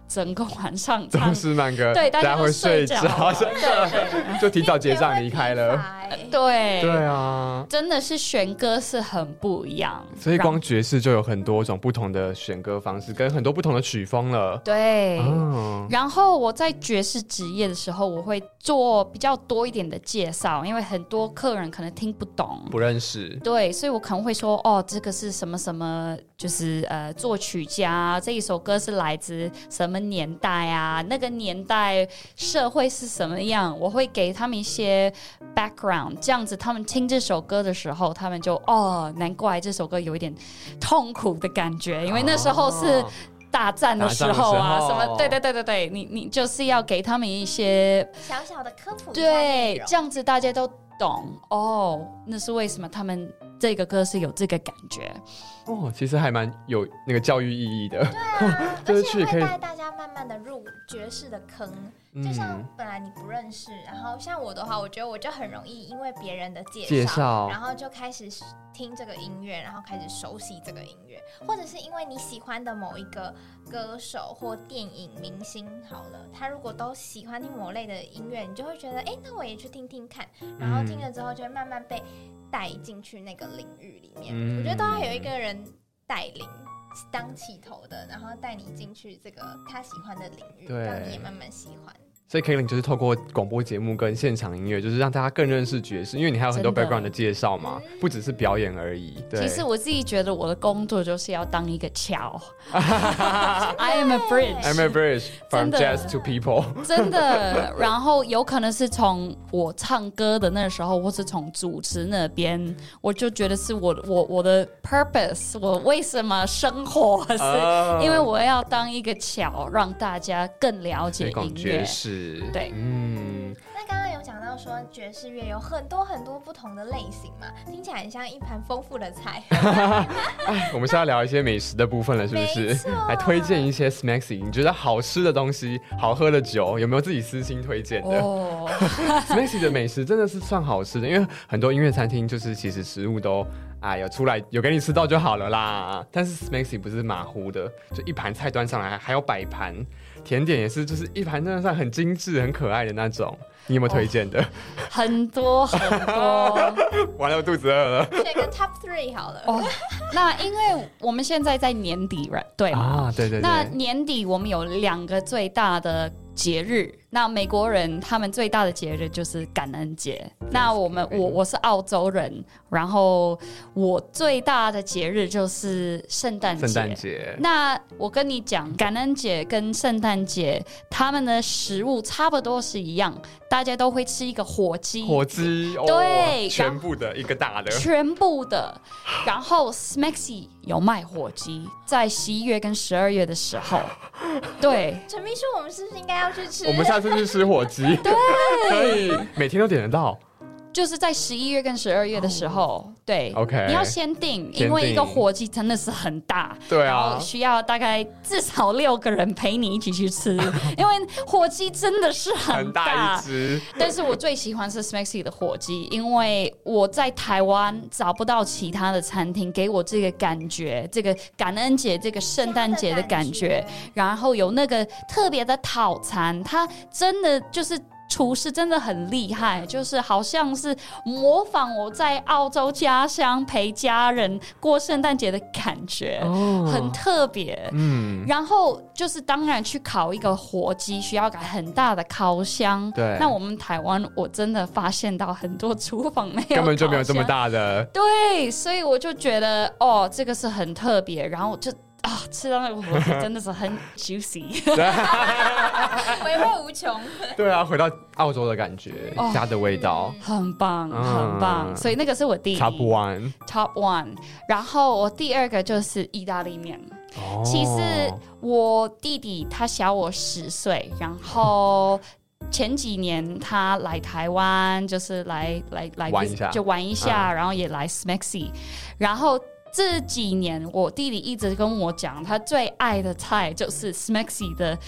整个晚上宗师慢歌， 对，大家会睡着， 真的就提早结账离开了。 对对啊， 真的是选歌是很不一样， 所以光爵士就有很多种不同的选歌方式，跟很多不同的曲风了。 对， 哦、 然后我在爵士职业的时候，我会做比较多一点的介绍，因为很多客人可能听不懂、 不认识。 对，所以我可能会说，哦，这个是什么什么，就是呃，作曲家，这一首歌是来自什么年代啊？那个年代社会是什么样？我会给他们一些 background， 这样子他们听这首歌的时候，他们就哦，难怪这首歌有一点痛苦的感觉，因为那时候是大战的时候啊，什么？对对对对对，你你就是要给他们一些小小的科普， 对，这样子大家都懂哦，那是为什么他们这个歌是有这个感觉。 哦，其实还蛮有那个教育意义的。 对啊， 就是而且可以会带大家慢慢的入爵士的坑。 嗯、 就像本来你不认识，然后像我的话，我觉得我就很容易因为别人的介绍， 介绍然后就开始听这个音乐，然后开始熟悉这个音乐，或者是因为你喜欢的某一个歌手或电影明星，好了，他如果都喜欢听某类的音乐，你就会觉得，哎，那我也去听听看，然后听了之后就会慢慢被带进去那个领域里面。嗯、我觉得都要有一个人带领。当起头的，然后带你进去这个他喜欢的领域，让你也慢慢喜欢。所以 Kaitlyn 就是透过广播节目跟现场音乐，就是让大家更认识爵士，因为你还有很多 background 的介绍嘛，不只是表演而已。对， 其实我自己觉得我的工作就是要当一个桥。I am a bridge. I'm a bridge from jazz to people. 真的，然后有可能是从我唱歌的那时候，或是从主持那边，我就觉得是我我我的 purpose， 我为什么生活是、uh, 因为我要当一个桥，让大家更了解音乐。 爵士。 对， 嗯。 那刚刚有讲到说爵士乐有很多很多不同的类型嘛，听起来很像一盘丰富的菜。 我们是要聊一些美食的部分了，是不是？来推荐一些 Smexy， 你觉得好吃的东西、好喝的酒，有没有自己私心推荐的？哦、Smexy 的美食真的是算好吃的，因为很多音乐餐厅就是其实食物都。哎，有出来有给你吃到就好了啦。但是 Smexy 不是马虎的，就一盘菜端上来，还有摆盘，甜点也是，就是一盘真的算很精致、很可爱的那种。你有没有推荐的？哦、 很多很多。 完了，我肚子饿了。 选个 top three 好了。 哦，那因为我们现在在年底了，对吗？ 啊，对对对。 那年底我们有两个最大的节日。那美国人他们最大的节日就是感恩节。那我们我我是澳洲人，然后我最大的节日就是圣诞节。 圣诞节。 那我跟你讲，感恩节跟圣诞节他们的食物差不多是一样，大家都会吃一个火鸡。 火鸡，哦、 对， 全部的一个大的， 全部的。然后 Smexy 有卖火鸡，在十一月跟十二月的时候。对， 陈秘书，我们是不是应该要去吃？ 我们下次去吃火鸡， 对， 可以每天都点得到。 就是在十一月跟十二月的时候， oh, 对 ，OK， 你要先订，因为一个火鸡真的是很大， 对啊， 需要大概至少六个人陪你一起去吃，因为火鸡真的是很大, 很大一只。 但是我最喜欢是 Smexy 的火鸡，因为我在台湾找不到其他的餐厅给我这个感觉，这个感恩节、这个圣诞节的感觉，然后有那个特别的套餐，它真的就是。厨师真的很厉害，就是好像是模仿我在澳洲家乡陪家人过圣诞节的感觉，哦、很特别。嗯，然后就是当然去烤一个火鸡需要改很大的烤箱， 对。 那我们台湾我真的发现到很多厨房没有， 根本就没有这么大的。 对，所以我就觉得哦，这个是很特别，然后就。啊，吃到那个火鸡真的是很 juicy， 回味无穷。 对啊，回到澳洲的感觉，哦、家的味道， 很棒，嗯、很棒。所以那个是我第一 top one top one。然后我第二个就是意大利面。哦、其实我弟弟他小我十岁，然后。前几年他来台湾，就是来来来玩一下， 就玩一下，嗯、然后也来 Smexy， 然后。这几年我弟弟一直跟我讲，他最爱的菜就是 Smexy 的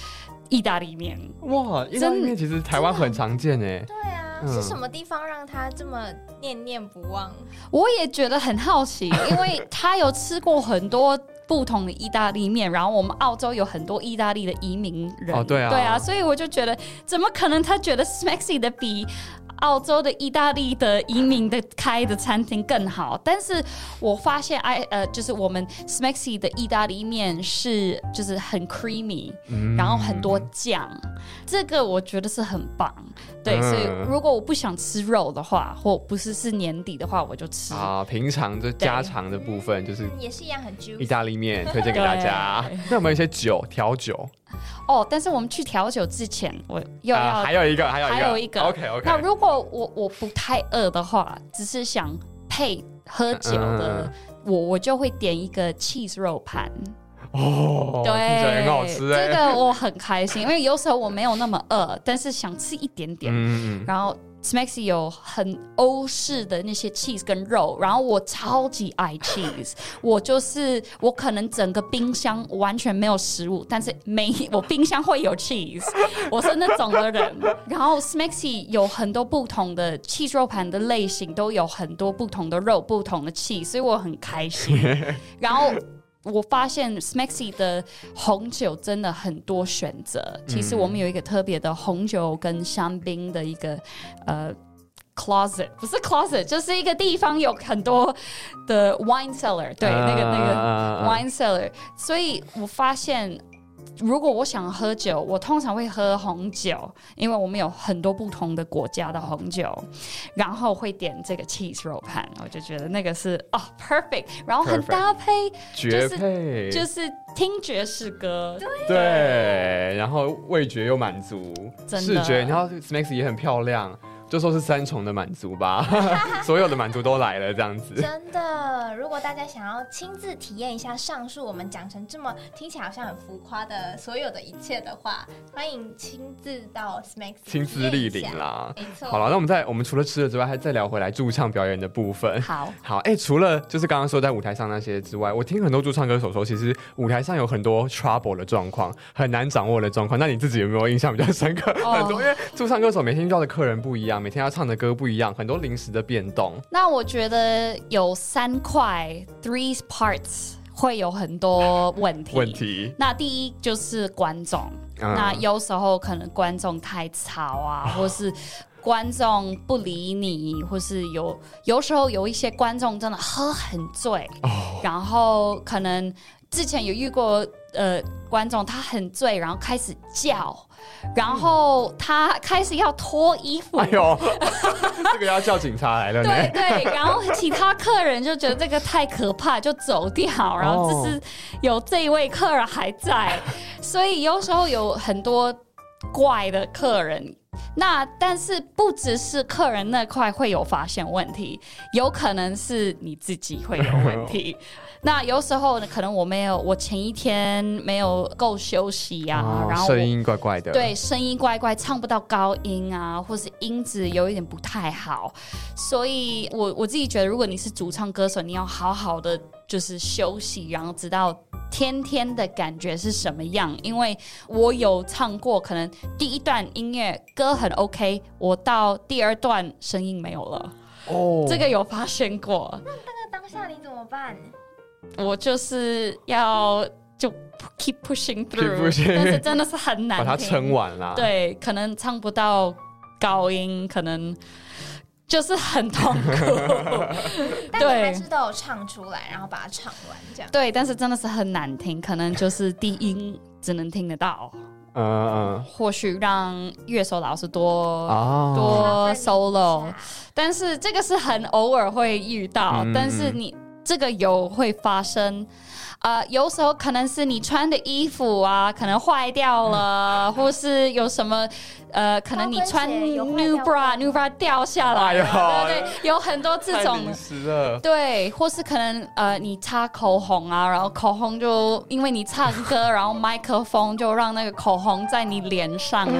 意大利面。 哇，意大利面其实台湾很常见哎。 对啊、嗯，是什么地方让他这么念念不忘？ 我也觉得很好奇，因为他有吃过很多不同的意大利面，然后我们澳洲有很多意大利的移民人， 哦，对啊， 对啊，所以我就觉得，怎么可能他觉得 Smexy 的比澳洲的意大利的移民的开的餐厅更好？但是我发现，哎，呃，就是我们 Smexy 的意大利面是就是很 creamy，、嗯、然后很多酱，这个我觉得是很棒。对，嗯、所以如果我不想吃肉的话，或不是是年底的话，我就吃啊。平常的家常的部分就是也是一样很 juicy 意大利面，推荐给大家。那有没有一些酒调酒？ 哦，但是我们去调酒之前，我又要、 啊、还有一个，还有一个， 还有一个。 OK OK。 那如果我我不太饿的话，只是想配喝酒的，嗯、我我就会点一个 cheese 肉盘。 哦， 对， 很好吃哎， 这个我很开心，因为有时候我没有那么饿，但是想吃一点点。嗯、然后 Smexy 有很欧式的那些 cheese 跟肉，然后我超级爱 cheese， 我就是我可能整个冰箱完全没有食物，但是每我冰箱会有 cheese， 我是那种的人。然后 Smexy 有很多不同的 cheese 肉盘的类型，都有很多不同的肉、不同的 cheese， 所以我很开心。然后我发现 Smexy 的红酒真的很多选择。其实我们有一个特别的红酒跟香槟的一个呃 closet， 不是 closet， 就是一个地方有很多的 wine cellar， 对， uh, 那个那个 wine cellar。所以我发现，如果我想喝酒，我通常会喝红酒，因为我们有很多不同的国家的红酒，然后会点这个 cheese 肉盘，我就觉得那个是哦 perfect， 然后很搭配， 绝配， 就是听爵士歌， 对，对，然后味觉又满足，视觉，然后 Smexy 也很漂亮。就说是三重的满足吧，所有的满足都来了，这样子。 真的，如果大家想要亲自体验一下上述我们讲成这么听起来好像很浮夸的所有的一切的话，欢迎亲自到 Smexy 亲自莅临啦。 没错。 好了，那我们在我们除了吃的之外，还再聊回来驻唱表演的部分。 好， 好，哎、欸，除了就是刚刚说在舞台上那些之外，我听很多驻唱歌手说，其实舞台上有很多 trouble 的状况，很难掌握的状况。那你自己有没有印象比较深刻？哦、很多，因为驻唱歌手每天遇到的客人不一样，每天要唱的歌不一样，很多临时的变动。 那我觉得有三块 three parts 会有很多问题。 问题。那第一就是观众，嗯、那有时候可能观众太吵啊，或是观众不理你，或是有有时候有一些观众真的喝很醉，哦、然后可能之前有遇过呃观众他很醉，然后开始叫。然后他开始要脱衣服， 哎呦，这个要叫警察来了呢。 对对，然后其他客人就觉得这个太可怕，就走掉。然后只是有这一位客人还在，所以有时候有很多怪的客人。那但是不只是客人那块会有发现问题，有可能是你自己会有问题。那有时候可能我没有，我前一天没有够休息啊，哦、然后声音怪怪的， 对，声音怪怪，唱不到高音啊，或是音质有一点不太好，所以我我自己觉得，如果你是主唱歌手，你要好好的就是休息，然后知道天天的感觉是什么样。因为我有唱过，可能第一段音乐歌很 OK， 我到第二段声音没有了，哦，这个有发生过。 那那个当下你怎么办？ 我就是要就 keep pushing through， keep pushing， 但是真的是很难听， 把它撑完啦。 对，可能唱不到高音，可能就是很痛苦。 但你还是都有唱出来，然后把它唱完，这样。 对，但是真的是很难听，可能就是低音只能听得到。嗯嗯，或许让乐手老师多、哦、多 solo， 但是这个是很偶尔会遇到，嗯、但是你。这个有会发生，呃，有时候可能是你穿的衣服啊，可能坏掉了，或是有什么，呃，可能你穿 new bra new bra 掉下来了，哎、对对，有很多这种，对，或是可能呃你擦口红啊，然后口红就因为你唱歌，然后麦克风就让那个口红在你脸上，然后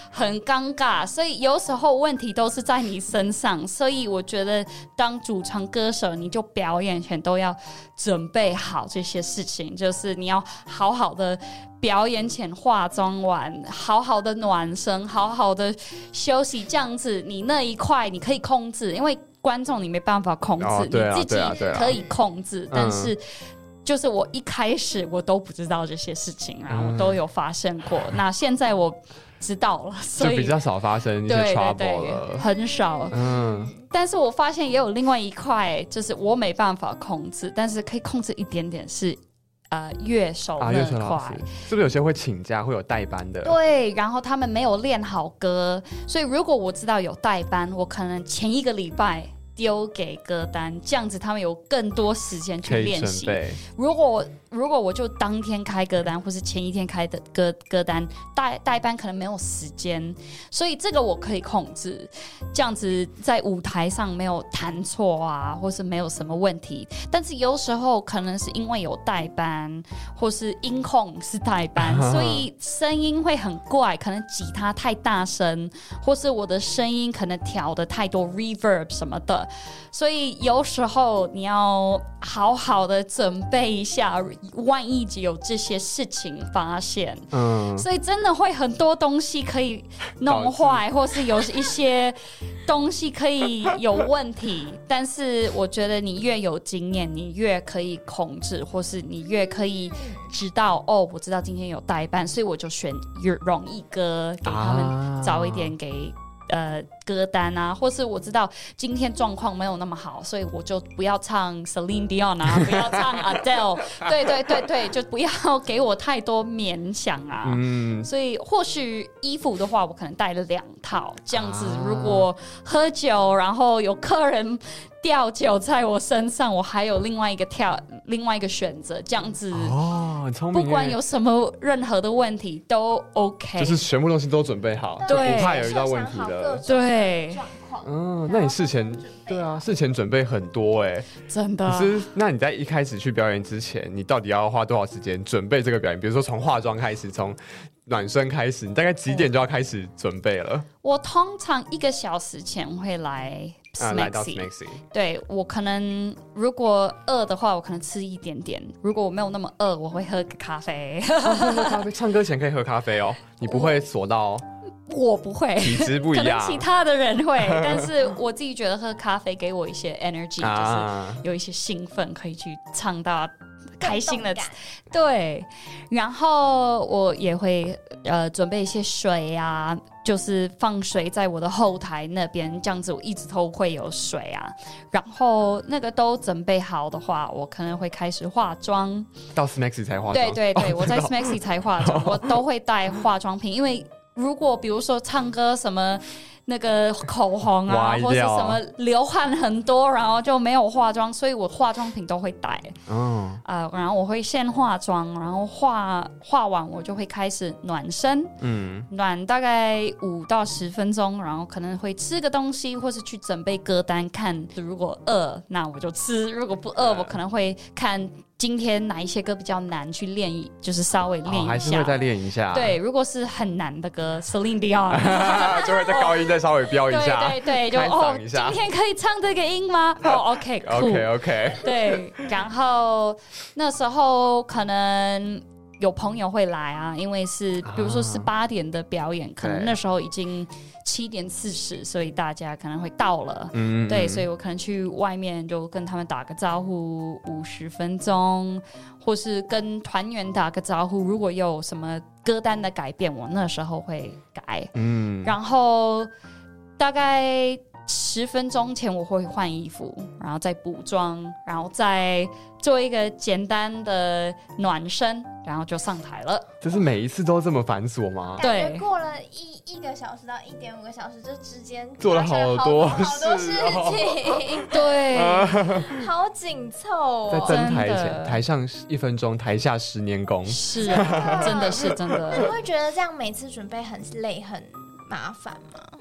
很尴尬，所以有时候问题都是在你身上。所以我觉得当主唱歌手，你就表演前都要准备好这些事情，就是你要好好的表演前化妆完，好好的暖身，好好的休息，这样子你那一块你可以控制，因为观众你没办法控制，哦啊、你自己可以控制，啊啊、但是。嗯就是我一开始我都不知道这些事情啊，嗯、我都有发生过。那现在我知道了，所以就比较少发生一些 trouble 了， 很少。嗯，但是我发现也有另外一块，就是我没办法控制，但是可以控制一点点是。呃，乐手那块、啊、 是不是有些会请假，会有代班的？ 对，然后他们没有练好歌，所以如果我知道有代班，我可能前一个礼拜丢给歌单，这样子他们有更多时间去练习。如果如果我就当天开歌单，或是前一天开的歌歌单，代代班可能没有时间，所以这个我可以控制，这样子在舞台上没有弹错啊，或是没有什么问题。但是有时候可能是因为有代班，或是音控是代班，所以声音会很怪，可能吉他太大声，或是我的声音可能调的太多 reverb 什么的，所以有时候你要好好的准备一下。万一有这些事情发现，嗯，所以真的会很多东西可以弄坏，或是有一些东西可以有问题。但是我觉得你越有经验，你越可以控制，或是你越可以知道哦，我知道今天有代班，所以我就选容易歌给他们早一点给。呃，歌单啊，或是我知道今天状况没有那么好，所以我就不要唱 Celine Dion 啊，不要唱 Adele， 对对对对，就不要给我太多勉强啊。嗯，所以或许衣服的话，我可能带了两套，这样子，如果喝酒，然后有客人掉酒在我身上，我还有另外一个跳，另外一个选择，这样子哦，很聪明， 不管有什么任何的问题都 OK， 就是全部东西都准备好，就不怕有遇到问题的。 对， 嗯，那你事前对啊，事前准备很多哎、欸， 真的。 可是，那你在一开始去表演之前，你到底要花多少时间准备这个表演？比如说从化妆开始，从暖身开始，你大概几点就要开始准备了？ 我通常一个小时前会来。 啊、来到 Smexy， 对，我可能如果饿的话，我可能吃一点点；如果我没有那么饿，我会喝个咖啡。 喝咖啡，唱歌前可以喝咖啡哦，你不会锁到哦。 我不会， 体质不一样， 可能其他的人会，但是我自己觉得喝咖啡给我一些 energy，、啊、就是有一些兴奋，可以去唱到开心的，对。然后我也会呃准备一些水啊。就是放水在我的后台那边，这样子我一直都会有水啊。然后那个都准备好的话，我可能会开始化妆。 到 Smexy 才化妆？ 对对对， 哦、 我在 Smexy 才化妆，我都会带化妆品，因为如果比如说唱歌什么。那个口红啊，或是什么流汗很多，然后就没有化妆，所以我化妆品都会带。嗯，呃，然后我会先化妆，然后化化完我就会开始暖身，嗯，暖大概五到十分钟，然后可能会吃个东西，或是去准备歌单看。如果饿，那我就吃；如果不饿，我可能会看。今天哪一些歌比较难去练，就是稍微练一下、哦， 还是会再练一下。 对，如果是很难的歌 ，Celine Dion 就会在高音再稍微飙一下， 对对对，就哦，今天可以唱这个音吗？哦 ，OK， 酷 ，OK OK， 对，然后那时候可能。有朋友会来啊，因为是比如说是八点的表演、啊，可能那时候已经七点四十，所以大家可能会到了。嗯，对，所以我可能去外面就跟他们打个招呼五十分钟，或是跟团员打个招呼。如果有什么歌单的改变，我那时候会改。嗯，然后大概。十分钟前我会换衣服，然后再补妆，然后再做一个简单的暖身，然后就上台了。 这是每一次都这么繁琐吗？ 对，过了一一个小时到一点五个小时，这之间做了好多好多事情， 对， 好紧凑哦。 在登台前，台上一分钟，台下十年功。 是啊，真的是真的。 你会觉得这样每次准备很累很麻烦吗？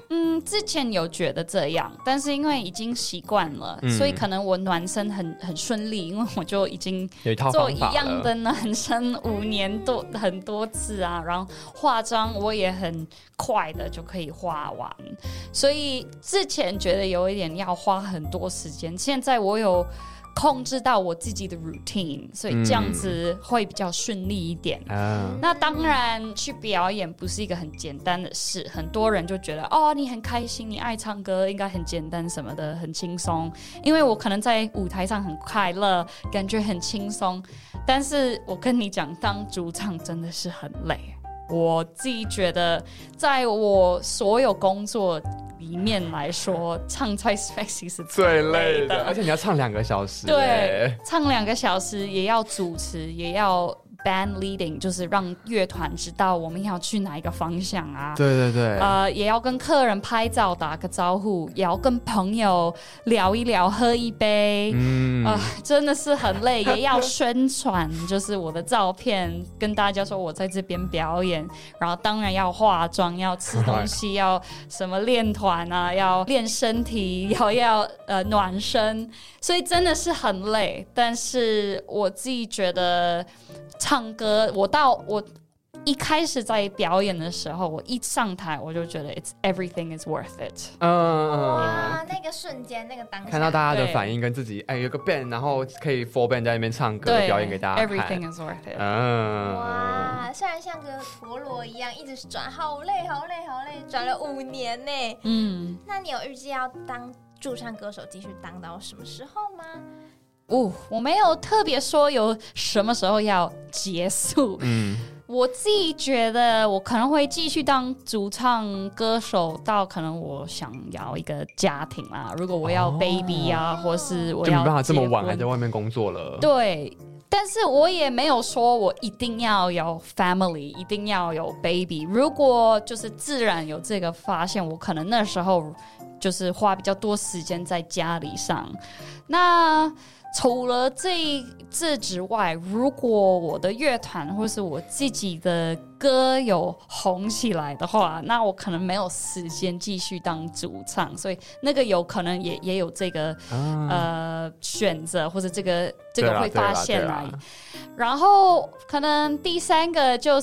嗯，之前有觉得这样，但是因为已经习惯了、嗯，所以可能我暖身很很顺利，因为我就已经做一样的暖身五年多很多次啊，然后化妆我也很快的就可以化完，所以之前觉得有一点要花很多时间，现在我有控制到我自己的 routine， 所以这样子会比较顺利一点、嗯、那当然去表演不是一个很简单的事，很多人就觉得哦你很开心，你爱唱歌应该很简单什么的，很轻松，因为我可能在舞台上很快乐，感觉很轻松，但是我跟你讲当主唱真的是很累，我自己觉得在我所有工作里面来说，唱在 Spexy 是最累的， 而且你要唱两个小时， 对，唱两个小时也要主持，也要 band leading， 就是让乐团知道我们要去哪一个方向啊。 对对对， 呃，也要跟客人拍照打个招呼，也要跟朋友聊一聊，喝一杯，嗯，呃，真的是很累，也要宣传，就是我的照片，跟大家说我在这边表演，然后当然要化妆，要吃东西，要什么练团啊，要练身体，要要呃暖身，所以真的是很累。但是我自己觉得唱歌，我到我一开始在表演的时候，我一上台我就觉得 it's everything is worth it。 嗯，哇，那个瞬间，那个当下， 看到大家的反应跟自己，哎，有个 band， 然后可以 full band 在那边唱歌表演给大家看 ，everything is worth it。 嗯，哇，虽然像个陀螺一样一直转，好累，好累，好累，转了五年呢。嗯，那你有预计要当驻唱歌手继续当到什么时候吗？ 哦，我没有特别说有什么时候要结束。嗯，我自己觉得我可能会继续当主唱歌手到可能我想要一个家庭啦。如果我要 baby 啊，哦、或是我要就没办法这么晚还在外面工作了。 对，但是我也没有说我一定要有 family， 一定要有 baby。如果就是自然有这个发现，我可能那时候就是花比较多时间在家里上。那除了这这之外，如果我的乐团或是我自己的歌有红起来的话，那我可能没有时间继续当主唱，所以那个有可能 也, 也有这个、啊、呃选择，或者这个这个会发现而已。然后可能第三个就是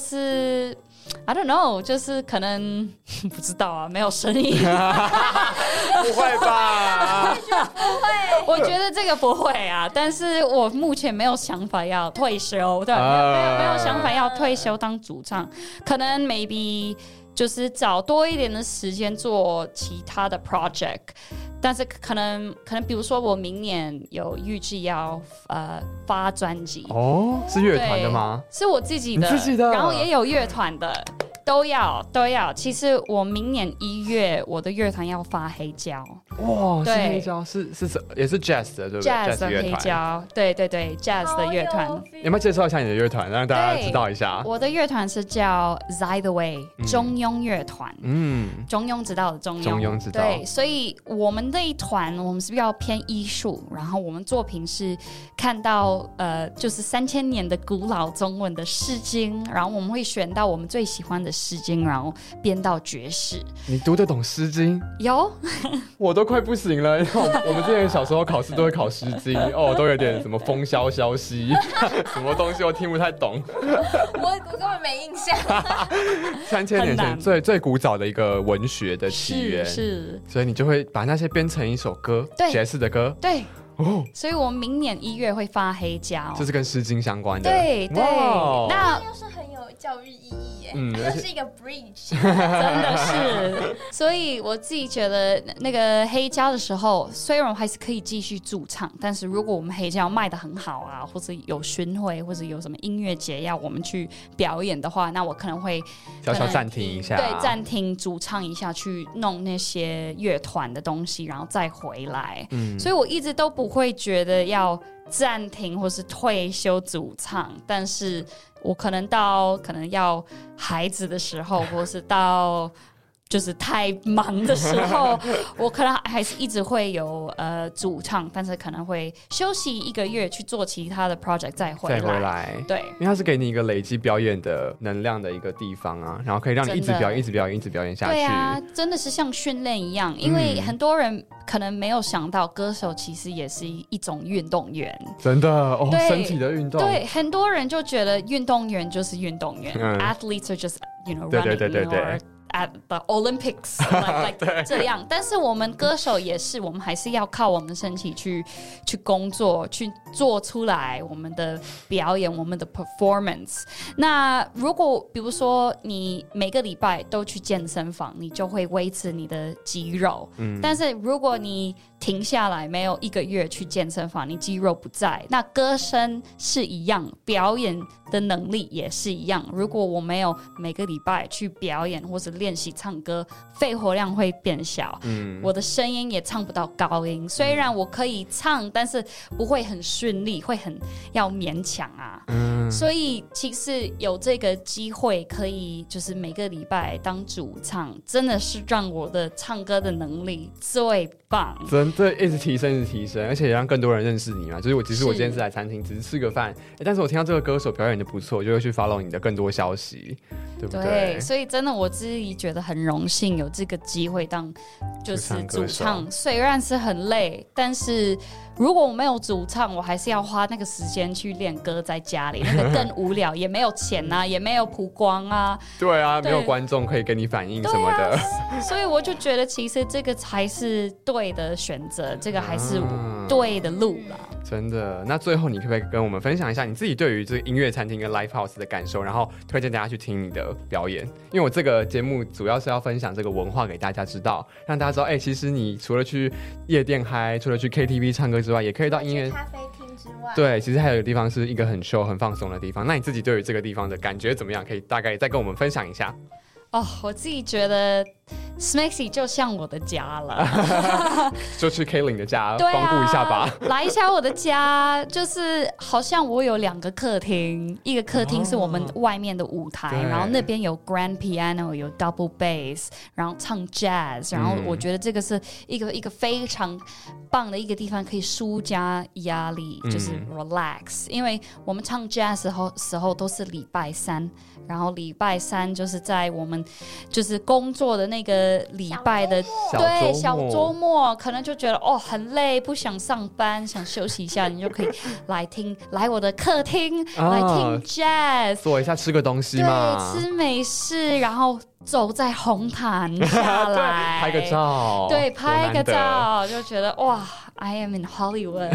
。I don't know， 就是可能不知道啊，没有生意。 不会吧？ 不会， 我觉得这个不会啊。但是我目前没有想法要退休，对，啊、没有没有想法要退休当主唱，可能 maybe 就是找多一点的时间做其他的 project。但是可能可能比如说我明年有预计要呃发专辑哦，是乐团的吗？ 是我自己的， 自己的， 然后也有乐团的，都要都要。其实我明年一月我的乐团要发黑胶， 哇，是黑胶，是是也是 jazz 的，对不对 ？jazz 的黑胶，对对对 ，jazz 的乐团。 有没有介绍一下你的乐团，让大家知道一下？ 我的乐团是叫 Zidaway、嗯、中庸乐团，嗯，中庸知道的中庸， 中庸知道。 对，所以我们这一团我们是比较偏艺术，然后我们作品是看到呃，就是三千年的古老中文的诗经，然后我们会选到我们最喜欢的诗经，然后编到爵士。 你读得懂诗经？ 有， 我都快不行了。我们之前小时候考试都会考诗经，哦，都有点什么风萧萧兮，什么东西我听不太懂。 我我根本没印象。 三千年前最最古早的一个文学的起源， 是是， 所以你就会把那些编成一首歌，爵士的歌， 对。哦，所以我们明年一月会发黑胶， 这是跟诗经相关的。 对对， 那又是很有教育意义耶，嗯，这是一个 bridge， 真的是。所以我自己觉得那个黑胶的时候，虽然我还是可以继续驻唱，但是如果我们黑胶卖得很好啊，或者有巡回，或者有什么音乐节要我们去表演的话，那我可能会小小暂停一下， 对，暂停驻唱一下，去弄那些乐团的东西，然后再回来。嗯，所以我一直都不。不会觉得要暂停或是退休主唱，但是我可能到可能要孩子的时候，或是到就是太忙的时候，我可能还是一直会有呃主唱，但是可能会休息一个月去做其他的 project 再回来。 再回来， 对， 因为它是给你一个累积表演的能量的一个地方啊，然后可以让你一直表演、一直表演、一直表演下去。 对啊，真的是像训练一样，因为很多人可能没有想到，歌手其实也是一种运动员。 真的哦，身体的运动。 对，很多人就觉得运动员就是运动员、嗯、，athletes are just you know running， 对对对对对。 at the Olympics like, like 这样，但是我们歌手也是，我们还是要靠我们身体去去工作，去做出来我们的表演，我们的 performance。那如果比如说你每个礼拜都去健身房，你就会维持你的肌肉。嗯，但是如果你停下来没有一个月去健身房，你肌肉不在，那歌声是一样，表演的能力也是一样。如果我没有每个礼拜去表演或是练习唱歌，肺活量会变小、嗯、我的声音也唱不到高音。虽然我可以唱，但是不会很顺利，会很要勉强啊、嗯、所以其实有这个机会可以就是每个礼拜当主唱，真的是让我的唱歌的能力最棒， 真的一直提升一直提升，而且也让更多人认识你嘛。就是我其实我今天是来餐厅只是吃个饭、欸、但是我听到这个歌手表演的不错，我就会去 follow 你的更多消息，对不对？ 对，所以真的我自己觉得很荣幸有这个机会当就是主唱，虽然是很累，但是如果我没有主唱，我还是要花那个时间去练歌在家里，那个更无聊也没有钱啊，也没有曝光啊， 对啊，对，没有观众可以跟你反应什么的、 啊、所以我就觉得其实这个才是对的选择，这个还是对的路啦、啊、 真的。那最后你可不可以跟我们分享一下你自己对于这个音乐餐厅跟 live house 的感受，然后推荐大家去听你的表演？因为我这个节目主要是要分享这个文化给大家知道，让大家知道哎、欸，其实你除了去夜店嗨，除了去 K T V 唱歌之外，也可以到音乐咖啡厅之外， 对，其实还有一个地方是一个很 show 很放松的地方。那你自己对于这个地方的感觉怎么样？可以大概再跟我们分享一下。 哦，我自己觉得 Smexy 就像我的家了， 就去 K-Lin 的家光顾一下吧。 来一下我的家，就是好像我有两个客厅，一个客厅是我们外面的舞台，然后那边有 grand piano， 有 double bass， 然后唱 jazz， 然后我觉得这个是一个一个非常棒的一个地方，可以舒加压力，就是 relax、嗯、因为我们唱 jazz 时候时候都是礼拜三，然后礼拜三就是在我们就是工作的那个礼拜的对小周末，可能就觉得哦很累，不想上班，想休息一下，你就可以来听来我的客厅、啊、来听 jazz， 坐一下吃个东西嘛， 对，吃美式，然后走在红毯下来拍个照， 对，拍个照就觉得哇 I am in Hollywood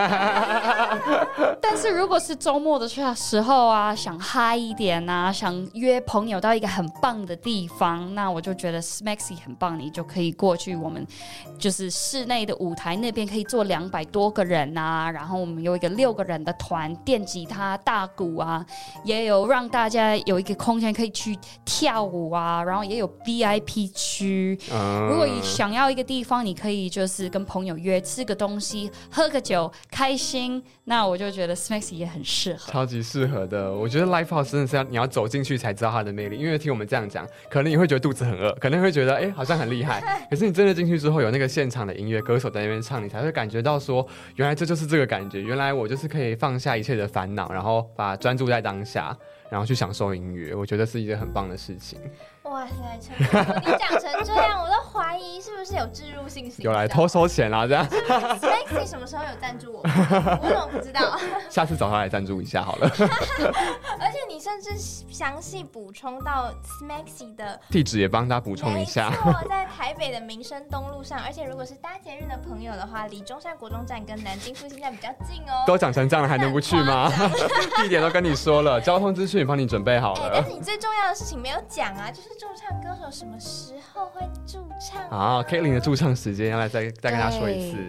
但是如果是周末的时候啊，想嗨一点啊，想约朋友到一个很棒的地方，那我就觉得 Smexy 很棒，你就可以过去我们就是室内的舞台那边可以坐两百多个人啊，然后我们有一个六个人的团，电吉他大鼓啊，也有让大家有一个空间可以去跳舞啊，然后也有 V I P 区、嗯、如果你想要一个地方你可以就是跟朋友约吃个东西喝个酒开心，那我就觉得 Smexy 也很适合， 超级适合的。我觉得 live house 真的是要你要走进去才知道它的魅力，因为听我们这样讲可能你会觉得肚子很饿，可能会觉得哎、欸、好像很厉害可是你真的进去之后有那个现场的音乐歌手在那边唱，你才会感觉到说原来这就是这个感觉，原来我就是可以放下一切的烦恼，然后把专注在当下，然后去享受音乐，我觉得是一件很棒的事情。 哇塞，陈哥，你讲成这样，我都怀疑是不是有置入性行有来偷收钱啊？这样。 Smexy 什么时候有赞助我？我怎么不知道？ 下次找他来赞助一下好了。 而且你甚至详细补充到 Smexy 的地址，也帮他补充一下。 没错，在台北的民生东路上，而且如果是搭捷运的朋友的话，离中山国中站跟南京复兴站比较近哦。 都讲成这样了，还能不去吗？地点都跟你说了，交通资讯帮你准备好了。 欸、但是你最重要的事情没有讲啊，就是驻唱歌手什么时候会驻唱啊 ？K-Lin 的驻唱时间要来再再跟他说一次。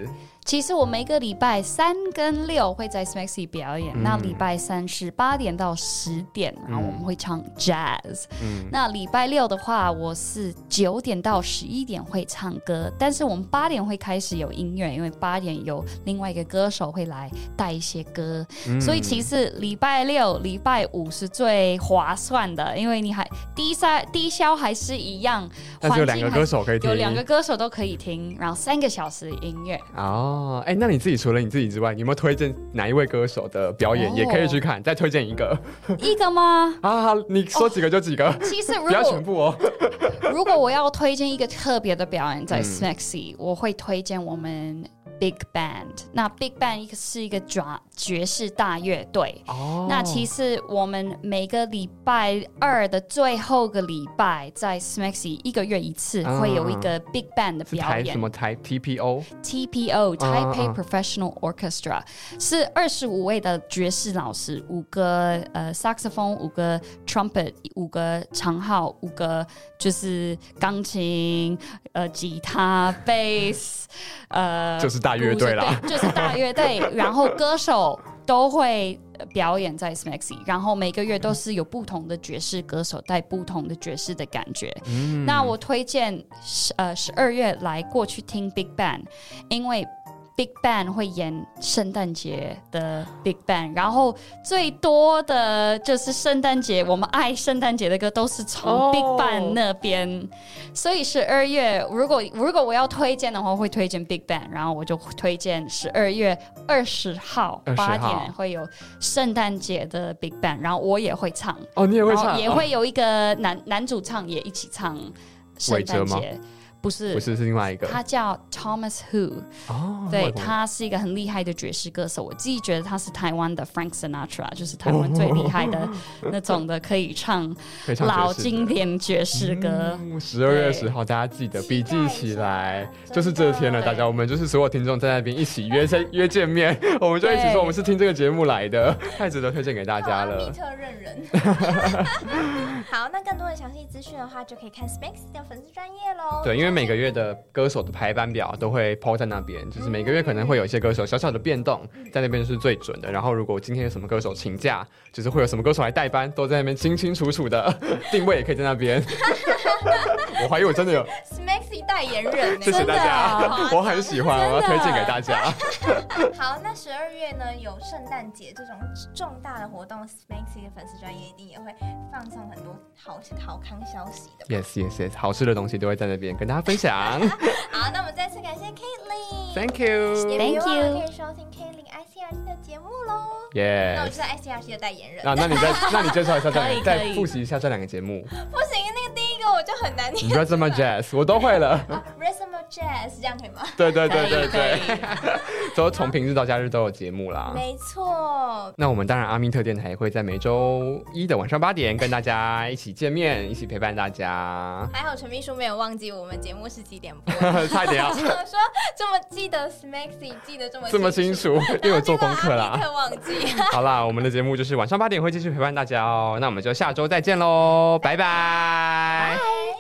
其实我每个礼拜三跟六会在 Smexy 表演，嗯、那礼拜三是八点到十点，然后我们会唱 Jazz。嗯、那礼拜六的话，我是九点到十一点会唱歌，但是我们八点会开始有音乐，因为八点有另外一个歌手会来带一些歌，嗯、所以其实礼拜六、礼拜五是最划算的，因为你还低消低消还是一样， 但是有两个歌手可以听， 有两个歌手都可以听，然后三个小时的音乐。 哦，哎，那你自己除了你自己之外，你有没有推荐哪一位歌手的表演、哦、也可以去看？再推荐一个， 一个吗？ 啊，你说几个就几个，哦、 其实如果不要全部哦。 如果我要推荐一个特别的表演在 Smexy，、嗯、我会推荐我们Big Band。那 Big Band 一个是一个爵士大乐队。哦。那其实我们每个礼拜二的最后个礼拜，在 Smexy 一个月一次会有一个 Big Band 的表演。 是台什么台 T P O？T P O Taipei Professional Orchestra 是二十五位的爵士老师，五个呃 saxophone， 五个 trumpet， 五个长号，五个就是钢琴、呃吉他、bass， 呃就是大乐队啦， 就是大乐队，然后歌手都会表演在 Smexy， 然后每个月都是有不同的爵士歌手带不同的爵士的感觉。嗯、那我推荐呃十二月来过去听 Big Band， 因为Big Band 会演圣诞节的 Big Band， 然后最多的就是圣诞节，我们爱圣诞节的歌都是从 Big Band 那边， oh. 所以十二月如果如果我要推荐的话，会推荐 Big Band， 然后我就推荐十二月二十号八点会有圣诞节的 Big Band， 然后我也会唱哦， oh, 你也会唱， 也会有一个男、oh. 男主唱也一起唱圣诞节。不是， 不是，是另外一个。 他叫 Thomas Hu， 哦，对，他是一个很厉害的爵士歌手。我自己觉得他是台湾的 Frank Sinatra， 就是台湾最厉害的那种的，可以唱老经典爵士歌。 十二月十号，大家记得笔记起来，就是这天了。大家，我们就是所有听众在那边一起约约见面，我们就一起说我们是听这个节目来的，太值得推荐给大家了。 密特认人。好，那更多的详细资讯的话，就可以看 Smexy 的粉丝专页喽。 对，因为每个月的歌手的排班表都会 po 在那边，就是每个月可能会有一些歌手小小的变动，在那边是最准的。然后如果今天有什么歌手请假，就是会有什么歌手来代班，都在那边清清楚楚的定位，也可以在那边。我怀疑我真的有 Smexy 代言人， 谢谢大家，我很喜欢，我要推荐给大家。 好，那十二月呢有圣诞节这种重大的活动 ，Smexy 的粉丝专页一定也会放送很多好好康消息的。 Yes yes yes， 好吃的东西都会在那边跟大家分享。 好，那我们再次感谢 Caitlin，Thank you，Thank you， 可以收听 Caitlin I C R C 的节目喽。 耶， 那我就是 I C R C 的代言人。 那那你再那你介绍一下，再再复习一下这两个节目。 不行，那个第一个我就很难念。 Rhythm Jazz 我都会了。 Rhythm Jazz 这样可以吗？ 对对对对对，都从平日到假日都有节目啦。 没错。 那我们当然阿密特电台也会在每周一的晚上八点跟大家一起见面，一起陪伴大家。 还好陈秘书没有忘记我们节目是几点播， 差一点要说这么记得 Smexy 记得这么这么清楚，因为我做功课啦。 忘记。 好啦，我们的节目就是晚上八点会继续陪伴大家哦。那我们就下周再见喽，拜拜。